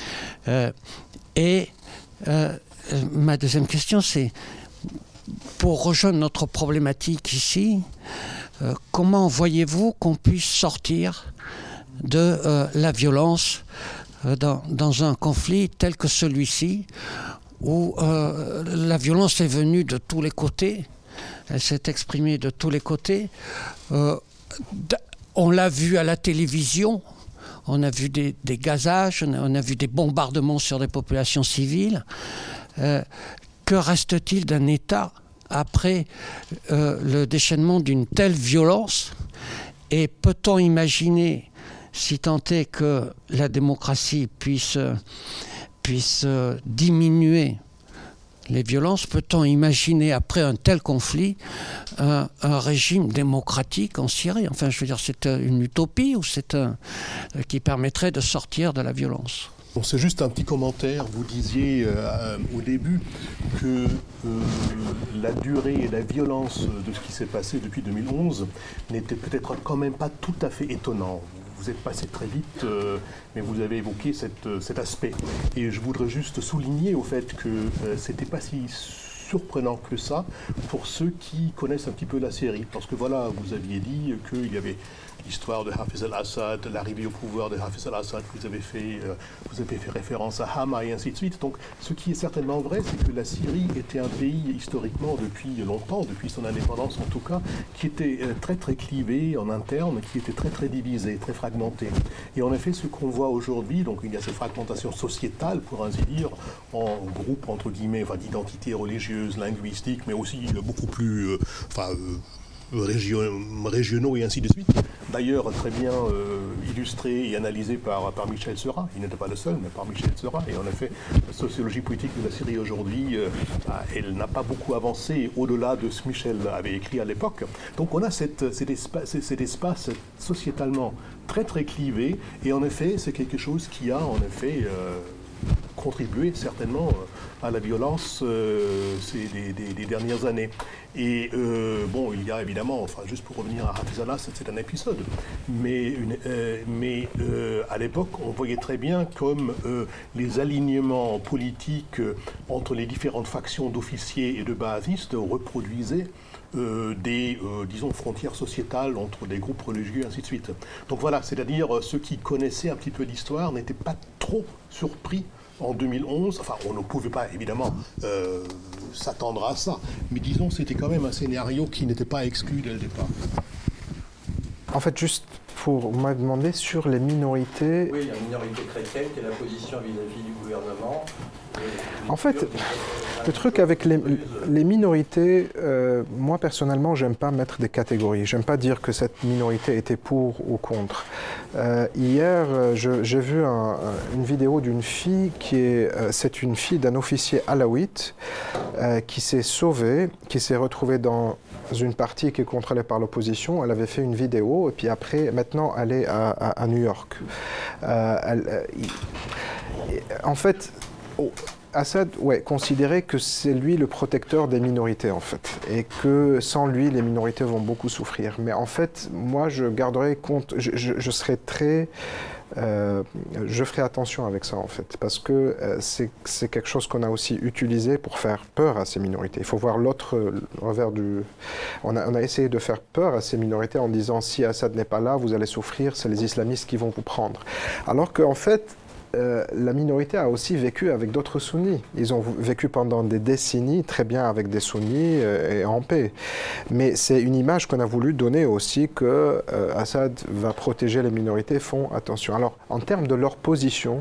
Ma deuxième question, c'est, pour rejoindre notre problématique ici, comment voyez-vous qu'on puisse sortir de la violence dans un conflit tel que celui-ci, où la violence est venue de tous les côtés, elle s'est exprimée de tous les côtés. On l'a vu à la télévision, on a vu des gazages, on a vu des bombardements sur des populations civiles. Que reste-t-il d'un État après le déchaînement d'une telle violence? Et peut-on imaginer, si tant est que la démocratie puisse diminuer les violences, peut-on imaginer après un tel conflit un régime démocratique en Syrie? Enfin, je veux dire, c'est une utopie ou c'est qui permettrait de sortir de la violence? Bon, c'est juste un petit commentaire. Vous disiez au début que la durée et la violence de ce qui s'est passé depuis 2011 n'était peut-être quand même pas tout à fait étonnant. Vous êtes passé très vite, mais vous avez évoqué cet aspect. Et je voudrais juste souligner au fait que c'était pas si surprenant que ça pour ceux qui connaissent un petit peu la Syrie. Parce que voilà, vous aviez dit qu'il y avait l'histoire de Hafez al-Assad, l'arrivée au pouvoir de Hafez al-Assad, vous avez fait référence à Hama et ainsi de suite. Donc ce qui est certainement vrai, c'est que la Syrie était un pays historiquement depuis longtemps, depuis son indépendance en tout cas, qui était très très clivé en interne, qui était très très divisé, très fragmenté. Et en effet, ce qu'on voit aujourd'hui, donc il y a cette fragmentation sociétale, pour ainsi dire, en groupes entre guillemets, d'identités religieuses, linguistiques, mais aussi beaucoup plus régionaux et ainsi de suite. D'ailleurs, très bien illustré et analysé par Michel Serra. Il n'était pas le seul, mais par Michel Serra. Et en effet, la sociologie politique de la Syrie aujourd'hui, elle n'a pas beaucoup avancé au-delà de ce que Michel avait écrit à l'époque. Donc on a cet espace sociétalement très très clivé. Et en effet, c'est quelque chose qui a en effet contribué certainement à la violence des dernières années. Et il y a évidemment, juste pour revenir à Hafez al-Assad, c'est un épisode, mais à l'époque, on voyait très bien comme les alignements politiques entre les différentes factions d'officiers et de baasistes reproduisaient des frontières sociétales entre des groupes religieux et ainsi de suite. Donc voilà, c'est-à-dire ceux qui connaissaient un petit peu l'histoire n'étaient pas trop surpris en 2011, on ne pouvait pas évidemment s'attendre à ça, mais disons c'était quand même un scénario qui n'était pas exclu dès le départ. En fait, juste pour me demander sur les minorités... Oui, la minorité chrétienne, quelle est la position vis-à-vis du gouvernement? En fait, le truc avec les minorités, moi personnellement, j'aime pas mettre des catégories. J'aime pas dire que cette minorité était pour ou contre. Hier, j'ai vu une vidéo d'une fille c'est une fille d'un officier alaouite qui s'est sauvée, qui s'est retrouvée dans une partie qui est contrôlée par l'opposition. Elle avait fait une vidéo et puis après, maintenant, elle est à New York. En fait, Assad considérait que c'est lui le protecteur des minorités en fait, et que sans lui les minorités vont beaucoup souffrir. Mais en fait, moi je garderai compte, je serai très, je ferai attention avec ça en fait, parce que c'est quelque chose qu'on a aussi utilisé pour faire peur à ces minorités. Il faut voir l'autre revers du... On a essayé de faire peur à ces minorités en disant si Assad n'est pas là, vous allez souffrir, c'est les islamistes qui vont vous prendre. Alors qu'en fait, la minorité a aussi vécu avec d'autres sunnis. Ils ont vécu pendant des décennies très bien avec des sunnis et en paix. Mais c'est une image qu'on a voulu donner aussi que Assad va protéger les minorités, font attention. Alors, en termes de leur position,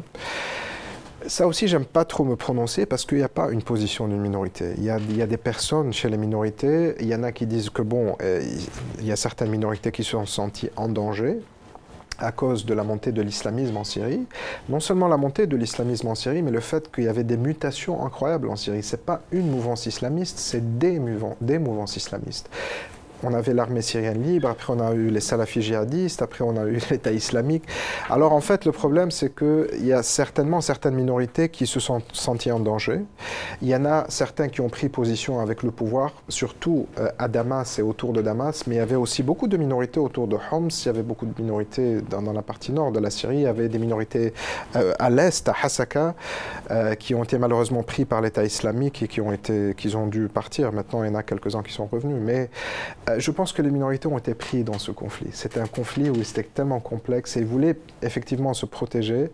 ça aussi, j'aime pas trop me prononcer parce qu'il n'y a pas une position d'une minorité. Il y a des personnes chez les minorités, il y en a qui disent que bon, il y a certaines minorités qui se sont senties en danger à cause de la montée de l'islamisme en Syrie. Non seulement la montée de l'islamisme en Syrie, mais le fait qu'il y avait des mutations incroyables en Syrie. Ce n'est pas une mouvance islamiste, c'est des mouvances islamistes. On avait l'armée syrienne libre, après on a eu les salafis djihadistes, après on a eu l'État islamique. Alors en fait, le problème, c'est qu'il y a certainement certaines minorités qui se sont senties en danger. Il y en a certains qui ont pris position avec le pouvoir, surtout à Damas et autour de Damas, mais il y avait aussi beaucoup de minorités autour de Homs, il y avait beaucoup de minorités dans la partie nord de la Syrie, il y avait des minorités à l'est, à Hasaka, qui ont été malheureusement pris par l'État islamique et qui ont dû partir. Maintenant, il y en a quelques-uns qui sont revenus, mais je pense que les minorités ont été prises dans ce conflit. C'était un conflit où c'était tellement complexe et ils voulaient effectivement se protéger,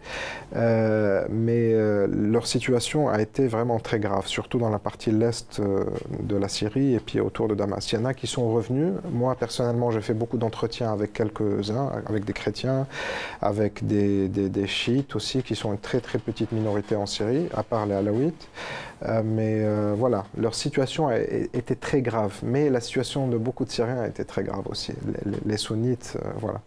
mais leur situation a été vraiment très grave, surtout dans la partie l'est de la Syrie et puis autour de Damas. Il y en a qui sont revenus. Moi, personnellement, j'ai fait beaucoup d'entretiens avec quelques-uns, avec des chrétiens, avec des chiites aussi, qui sont une très très petite minorité en Syrie, à part les alaouites. Mais voilà, leur situation était très grave. Mais la situation de beaucoup de Syriens était très grave aussi. Les sunnites, voilà.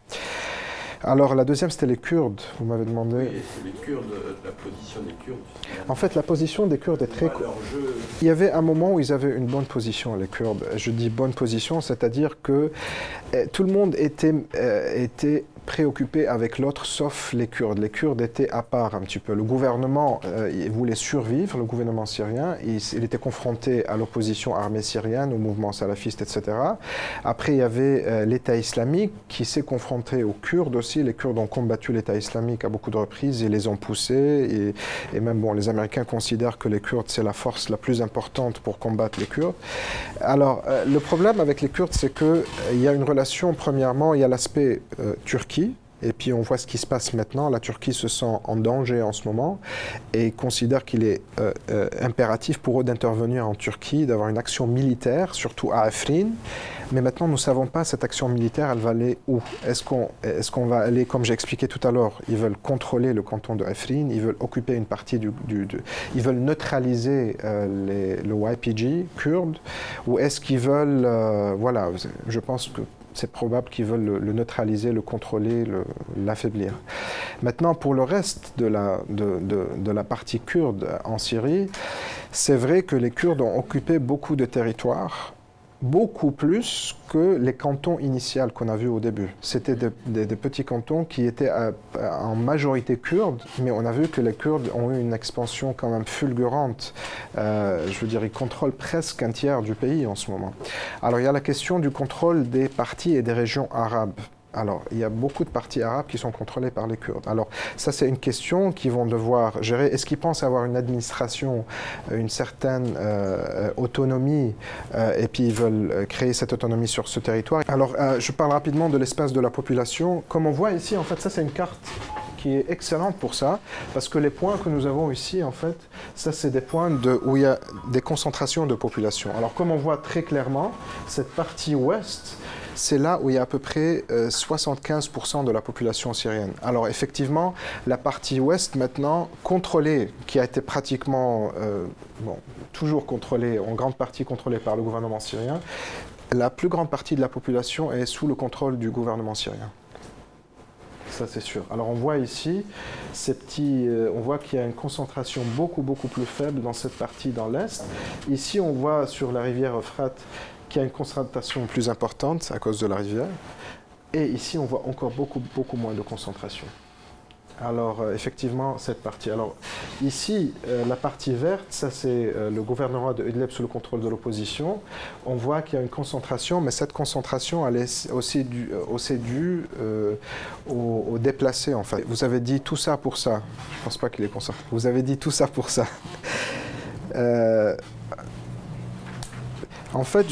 Alors la deuxième, c'était les Kurdes, vous m'avez demandé. Oui, c'est les Kurdes, la position des Kurdes. En fait, la position des Kurdes est très... Il y avait un moment où ils avaient une bonne position, les Kurdes. Je dis bonne position, c'est-à-dire que tout le monde était préoccupé avec l'autre, sauf les Kurdes. Les Kurdes étaient à part un petit peu. Le gouvernement voulait survivre, le gouvernement syrien. Il était confronté à l'opposition armée syrienne, au mouvement salafiste, etc. Après, il y avait l'État islamique qui s'est confronté aux Kurdes aussi. Les Kurdes ont combattu l'État islamique à beaucoup de reprises. Ils les ont poussés. Et même, bon, les Américains considèrent que les Kurdes, c'est la force la plus importante pour combattre les Kurdes. Alors, le problème avec les Kurdes, c'est qu'il y a une relation, premièrement, il y a l'aspect Turquie. Et puis on voit ce qui se passe maintenant. La Turquie se sent en danger en ce moment et considère qu'il est impératif pour eux d'intervenir en Turquie, d'avoir une action militaire, surtout à Afrin. Mais maintenant, nous ne savons pas cette action militaire, elle va aller où? Est-ce qu'on va aller, comme j'ai expliqué tout à l'heure, ils veulent contrôler le canton de Afrin, ils veulent occuper une partie ils veulent neutraliser le YPG kurde, ou est-ce qu'ils veulent, voilà, je pense que c'est probable qu'ils veulent le neutraliser, le contrôler, l'affaiblir. Maintenant, pour le reste de la partie kurde en Syrie, c'est vrai que les Kurdes ont occupé beaucoup de territoires, beaucoup plus que les cantons initiaux qu'on a vus au début. C'était des petits cantons qui étaient en majorité kurdes, mais on a vu que les Kurdes ont eu une expansion quand même fulgurante. Je veux dire, ils contrôlent presque un tiers du pays en ce moment. Alors il y a la question du contrôle des parties et des régions arabes. Alors, il y a beaucoup de parties arabes qui sont contrôlées par les Kurdes. Alors, ça, c'est une question qu'ils vont devoir gérer. Est-ce qu'ils pensent avoir une administration, une certaine autonomie, et puis ils veulent créer cette autonomie sur ce territoire? Alors, je parle rapidement de l'espace de la population. Comme on voit ici, en fait, ça, c'est une carte qui est excellente pour ça, parce que les points que nous avons ici, en fait, ça, c'est des points où il y a des concentrations de population. Alors, comme on voit très clairement, cette partie ouest, c'est là où il y a à peu près 75% de la population syrienne. Alors effectivement, la partie ouest maintenant contrôlée, qui a été pratiquement, toujours contrôlée, en grande partie contrôlée par le gouvernement syrien, la plus grande partie de la population est sous le contrôle du gouvernement syrien. Ça, c'est sûr. Alors, on voit ici, on voit qu'il y a une concentration beaucoup plus faible dans cette partie dans l'est. Ici, on voit sur la rivière Euphrate qu'il y a une concentration plus importante à cause de la rivière. Et ici, on voit encore beaucoup moins de concentration. Alors, effectivement, cette partie. Alors, ici, la partie verte, ça c'est le gouvernorat de Idlib sous le contrôle de l'opposition. On voit qu'il y a une concentration, mais cette concentration, elle est aussi due aux déplacés, en fait. Vous avez dit tout ça pour ça. Je ne pense pas qu'il est concentré. Vous avez dit tout ça pour ça. En fait,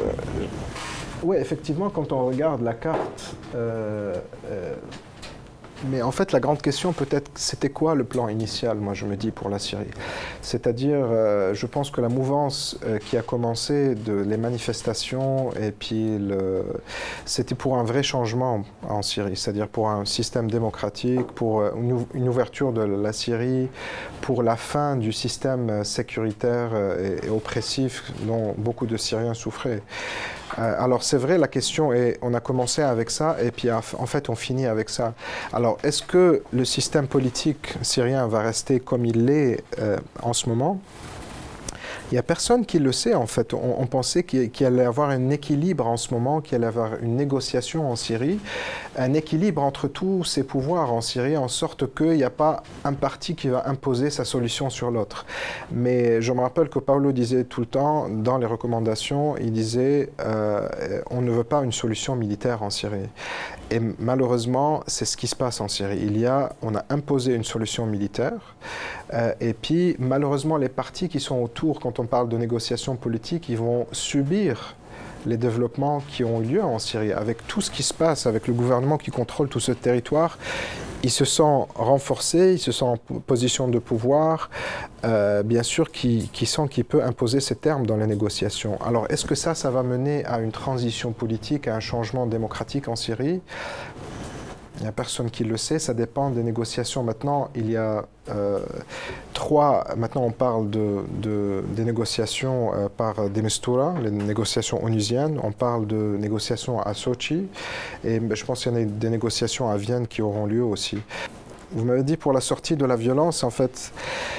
oui, effectivement, quand on regarde la carte, Mais en fait, la grande question, peut-être, c'était quoi le plan initial, moi je me dis, pour la Syrie? C'est-à-dire, je pense que la mouvance qui a commencé, les manifestations, et puis c'était pour un vrai changement en Syrie, c'est-à-dire pour un système démocratique, pour une ouverture de la Syrie, pour la fin du système sécuritaire et oppressif dont beaucoup de Syriens souffraient. Alors c'est vrai, la question est, on a commencé avec ça et puis en fait on finit avec ça. Alors est-ce que le système politique syrien va rester comme il l'est en ce moment ? Il n'y a personne qui le sait en fait. On pensait qu'il allait y avoir un équilibre en ce moment, qu'il allait y avoir une négociation en Syrie, un équilibre entre tous ces pouvoirs en Syrie, en sorte qu'il n'y a pas un parti qui va imposer sa solution sur l'autre. Mais je me rappelle que Paolo disait tout le temps, dans les recommandations, il disait on ne veut pas une solution militaire en Syrie. Et malheureusement, c'est ce qui se passe en Syrie. On a imposé une solution militaire, et puis malheureusement, les partis qui sont autour, quand on parle de négociations politiques, ils vont subir les développements qui ont eu lieu en Syrie. Avec tout ce qui se passe, avec le gouvernement qui contrôle tout ce territoire, ils se sont renforcés, ils se sont en position de pouvoir, bien sûr, qui sent qu'il peut imposer ses termes dans les négociations. Alors, est-ce que ça va mener à une transition politique, à un changement démocratique en Syrie ? Il n'y a personne qui le sait, ça dépend des négociations. Maintenant, il y a maintenant on parle des négociations par des Mistura, les négociations onusiennes, on parle de négociations à Sochi, et je pense qu'il y en a des négociations à Vienne qui auront lieu aussi. Vous m'avez dit pour la sortie de la violence, en fait,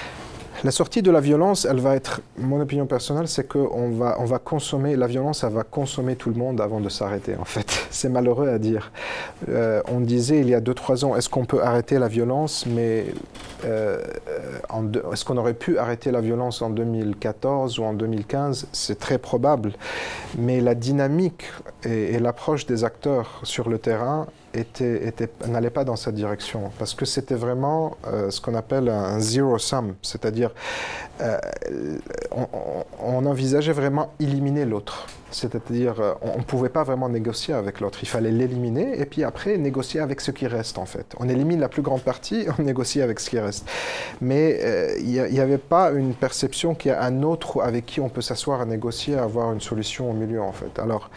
la sortie de la violence, elle va être, mon opinion personnelle, c'est qu'on va consommer, la violence, elle va consommer tout le monde avant de s'arrêter, en fait. C'est malheureux à dire. On disait il y a 2-3 ans, est-ce qu'on peut arrêter la violence, mais est-ce qu'on aurait pu arrêter la violence en 2014 ou en 2015 ? C'est très probable. Mais la dynamique et l'approche des acteurs sur le terrain n'allait pas dans cette direction, parce que c'était vraiment ce qu'on appelle un zero sum, c'est-à-dire on envisageait vraiment éliminer l'autre, c'est-à-dire on ne pouvait pas vraiment négocier avec l'autre, il fallait l'éliminer et puis après négocier avec ce qui reste en fait. On élimine la plus grande partie, on négocie avec ce qui reste. Mais il n'y avait pas une perception qu'il y a un autre avec qui on peut s'asseoir à négocier, à avoir une solution au milieu en fait. Alors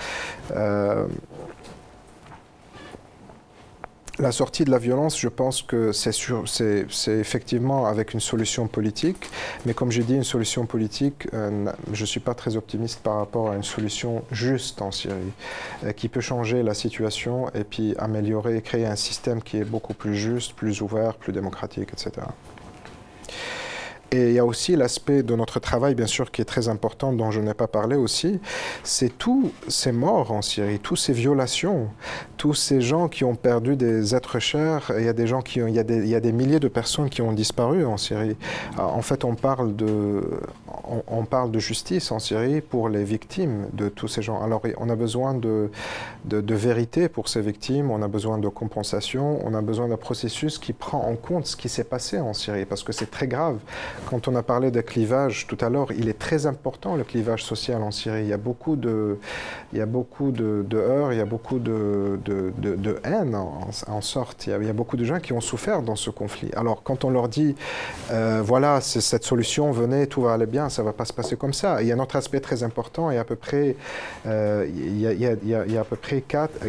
la sortie de la violence, je pense que c'est effectivement avec une solution politique, mais comme j'ai dit, une solution politique, je ne suis pas très optimiste par rapport à une solution juste en Syrie, qui peut changer la situation et puis améliorer et créer un système qui est beaucoup plus juste, plus ouvert, plus démocratique, etc. Et il y a aussi l'aspect de notre travail, bien sûr, qui est très important, dont je n'ai pas parlé aussi, c'est tous ces morts en Syrie, toutes ces violations, tous ces gens qui ont perdu des êtres chers. Il y a des gens il y a des milliers de personnes qui ont disparu en Syrie. En fait, on parle de justice en Syrie pour les victimes de tous ces gens. Alors, on a besoin de vérité pour ces victimes, on a besoin de compensation, on a besoin d'un processus qui prend en compte ce qui s'est passé en Syrie, parce que c'est très grave. Quand on a parlé de clivage tout à l'heure, il est très important le clivage social en Syrie. Il y a beaucoup de heurts, il y a beaucoup de haine en sorte. Il y a beaucoup de gens qui ont souffert dans ce conflit. Alors quand on leur dit, voilà, c'est cette solution, venez, tout va aller bien, ça ne va pas se passer comme ça. Il y a un autre aspect très important, il y a à peu près, il y a à peu près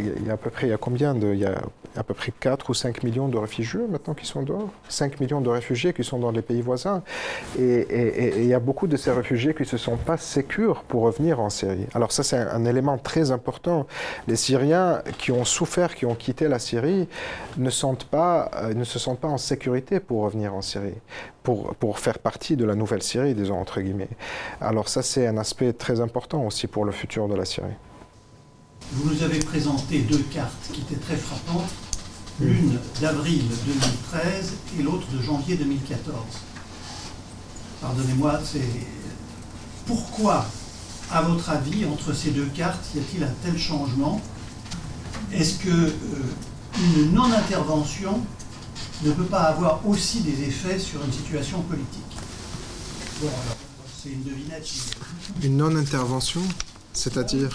4 ou 5 millions de réfugiés maintenant qui sont dehors. 5 millions de réfugiés qui sont dans les pays voisins. Et il y a beaucoup de ces réfugiés qui ne se sont pas sécures pour revenir en Syrie. Alors ça, c'est un élément très important. Les Syriens qui ont souffert, qui ont quitté la Syrie, ne se sentent pas en sécurité pour revenir en Syrie, pour faire partie de la nouvelle Syrie, disons, entre guillemets. Alors ça, c'est un aspect très important aussi pour le futur de la Syrie. Vous nous avez présenté 2 cartes qui étaient très frappantes, l'une d'avril 2013 et l'autre de janvier 2014. Pardonnez-moi, pourquoi, à votre avis, entre ces 2 cartes, y a-t-il un tel changement ? Est-ce qu'une non-intervention ne peut pas avoir aussi des effets sur une situation politique ? Bon, alors, c'est une devinette. Une non-intervention, c'est-à-dire ?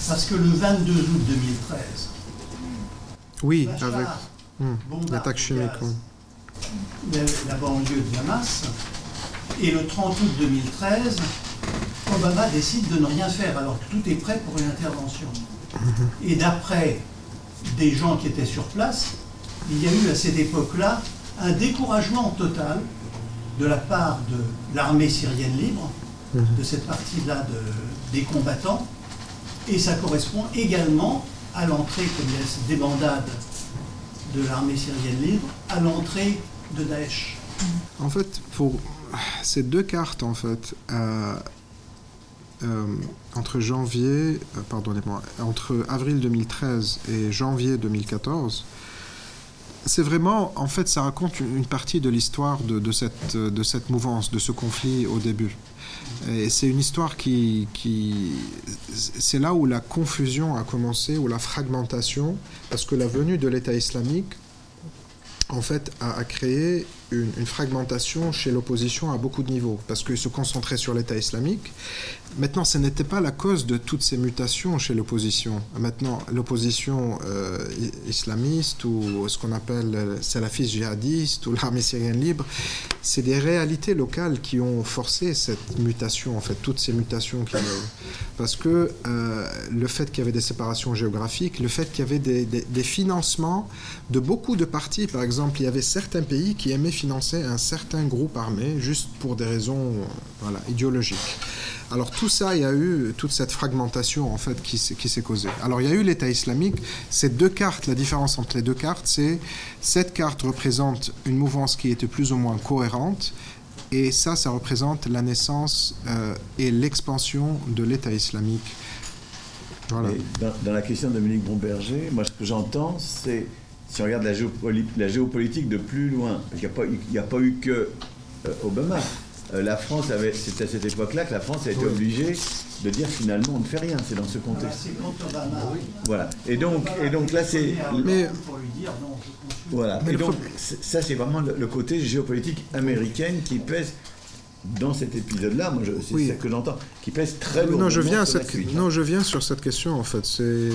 Parce que le 22 août 2013, oui, Bachar bombarde l'attaque au chimique, gaz la banlieue de Damas. Et le 30 août 2013, Obama décide de ne rien faire alors que tout est prêt pour une intervention. Et d'après des gens qui étaient sur place, il y a eu à cette époque-là un découragement total de la part de l'armée syrienne libre, de cette partie-là des combattants, et ça correspond également à l'entrée, comme il y a cette débandade de l'armée syrienne libre, à l'entrée de Daesh. En fait, pour ces deux cartes, en fait, entre avril 2013 et janvier 2014, c'est vraiment, en fait, ça raconte une partie de l'histoire de cette mouvance, de ce conflit au début. Et c'est une histoire c'est là où la confusion a commencé, où la fragmentation, parce que la venue de l'État islamique, en fait, a créé une fragmentation chez l'opposition à beaucoup de niveaux, parce qu'ils se concentraient sur l'État islamique. Maintenant, ce n'était pas la cause de toutes ces mutations chez l'opposition. Maintenant, l'opposition islamiste, ou ce qu'on appelle salafiste djihadiste, ou l'armée syrienne libre, c'est des réalités locales qui ont forcé cette mutation, en fait, toutes ces mutations qu'il y a eu. Parce que le fait qu'il y avait des séparations géographiques, le fait qu'il y avait des financements de beaucoup de partis, par exemple, il y avait certains pays qui aimaient financer un certain groupe armé juste pour des raisons idéologiques. Alors tout ça, il y a eu toute cette fragmentation en fait qui s'est causée. Alors il y a eu l'État islamique. Ces deux cartes, la différence entre les deux cartes, c'est cette carte représente une mouvance qui était plus ou moins cohérente, et ça représente la naissance et l'expansion de l'État islamique. Voilà. Dans la question de Dominique Bromberger, moi ce que j'entends, c'est si on regarde la géopolitique de plus loin, parce qu'il n'y a pas eu que Obama. La France c'est à cette époque-là que la France a été obligée de dire finalement on ne fait rien. C'est dans ce contexte. C'est quand Obama. Voilà. Et donc là c'est. Mais pour lui dire non. Voilà. Et donc ça c'est vraiment le côté géopolitique américaine qui pèse dans cet épisode-là. Moi c'est ça que j'entends, qui pèse très lourdement. Non, je viens sur cette question en fait.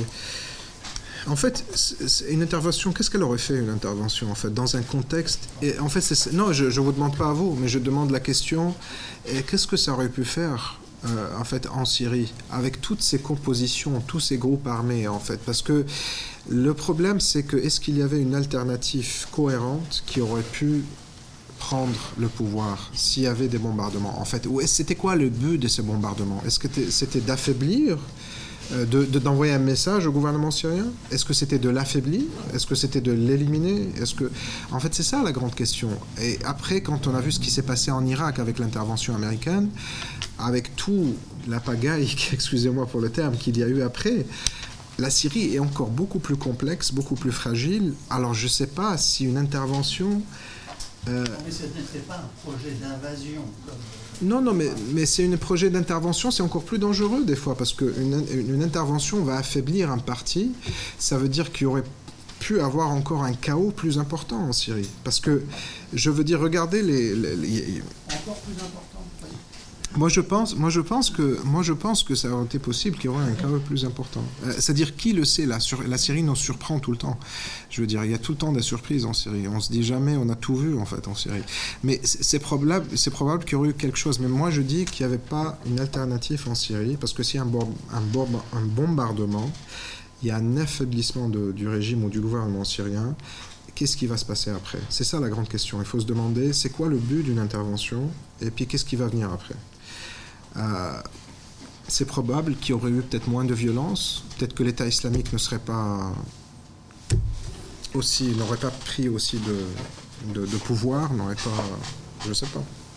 En fait, une intervention, qu'est-ce qu'elle aurait fait, une intervention, en fait, dans un contexte... Et en fait, non, je ne vous demande pas à vous, mais je demande la question, qu'est-ce que ça aurait pu faire, en fait, en Syrie, avec toutes ces compositions, tous ces groupes armés, en fait? Parce que le problème, c'est que, est-ce qu'il y avait une alternative cohérente qui aurait pu prendre le pouvoir s'il y avait des bombardements, en fait? Ou c'était quoi le but de ces bombardements? Est-ce que c'était d'affaiblir d'envoyer un message au gouvernement syrien? Est-ce que c'était de l'affaiblir? Est-ce que c'était de l'éliminer? En fait, c'est ça la grande question. Et après, quand on a vu ce qui s'est passé en Irak avec l'intervention américaine, avec tout la pagaille, excusez-moi pour le terme, qu'il y a eu après, la Syrie est encore beaucoup plus complexe, beaucoup plus fragile. Alors, je ne sais pas si une intervention... Mais ce n'était pas un projet d'invasion. Non, mais c'est un projet d'intervention, c'est encore plus dangereux des fois, parce qu'une intervention va affaiblir un parti. Ça veut dire qu'il y aurait pu avoir encore un chaos plus important en Syrie. Parce que, je veux dire, regardez Encore plus important. Moi, je pense que ça aurait été possible qu'il y aurait un chaos plus important. C'est-à-dire, qui le sait, la Syrie nous surprend tout le temps. Je veux dire, il y a tout le temps des surprises en Syrie. On se dit jamais, on a tout vu, en fait, en Syrie. Mais c'est probable qu'il y aurait eu quelque chose. Mais moi, je dis qu'il n'y avait pas une alternative en Syrie, parce que s'il y a un bombardement, il y a un affaiblissement du régime ou du gouvernement syrien. Qu'est-ce qui va se passer après? C'est ça la grande question. Il faut se demander, c'est quoi le but d'une intervention? Et puis, qu'est-ce qui va venir après? C'est probable qu'il y aurait eu peut-être moins de violence, peut-être que l'État islamique n'aurait pas pris aussi de pouvoir, je ne sais pas.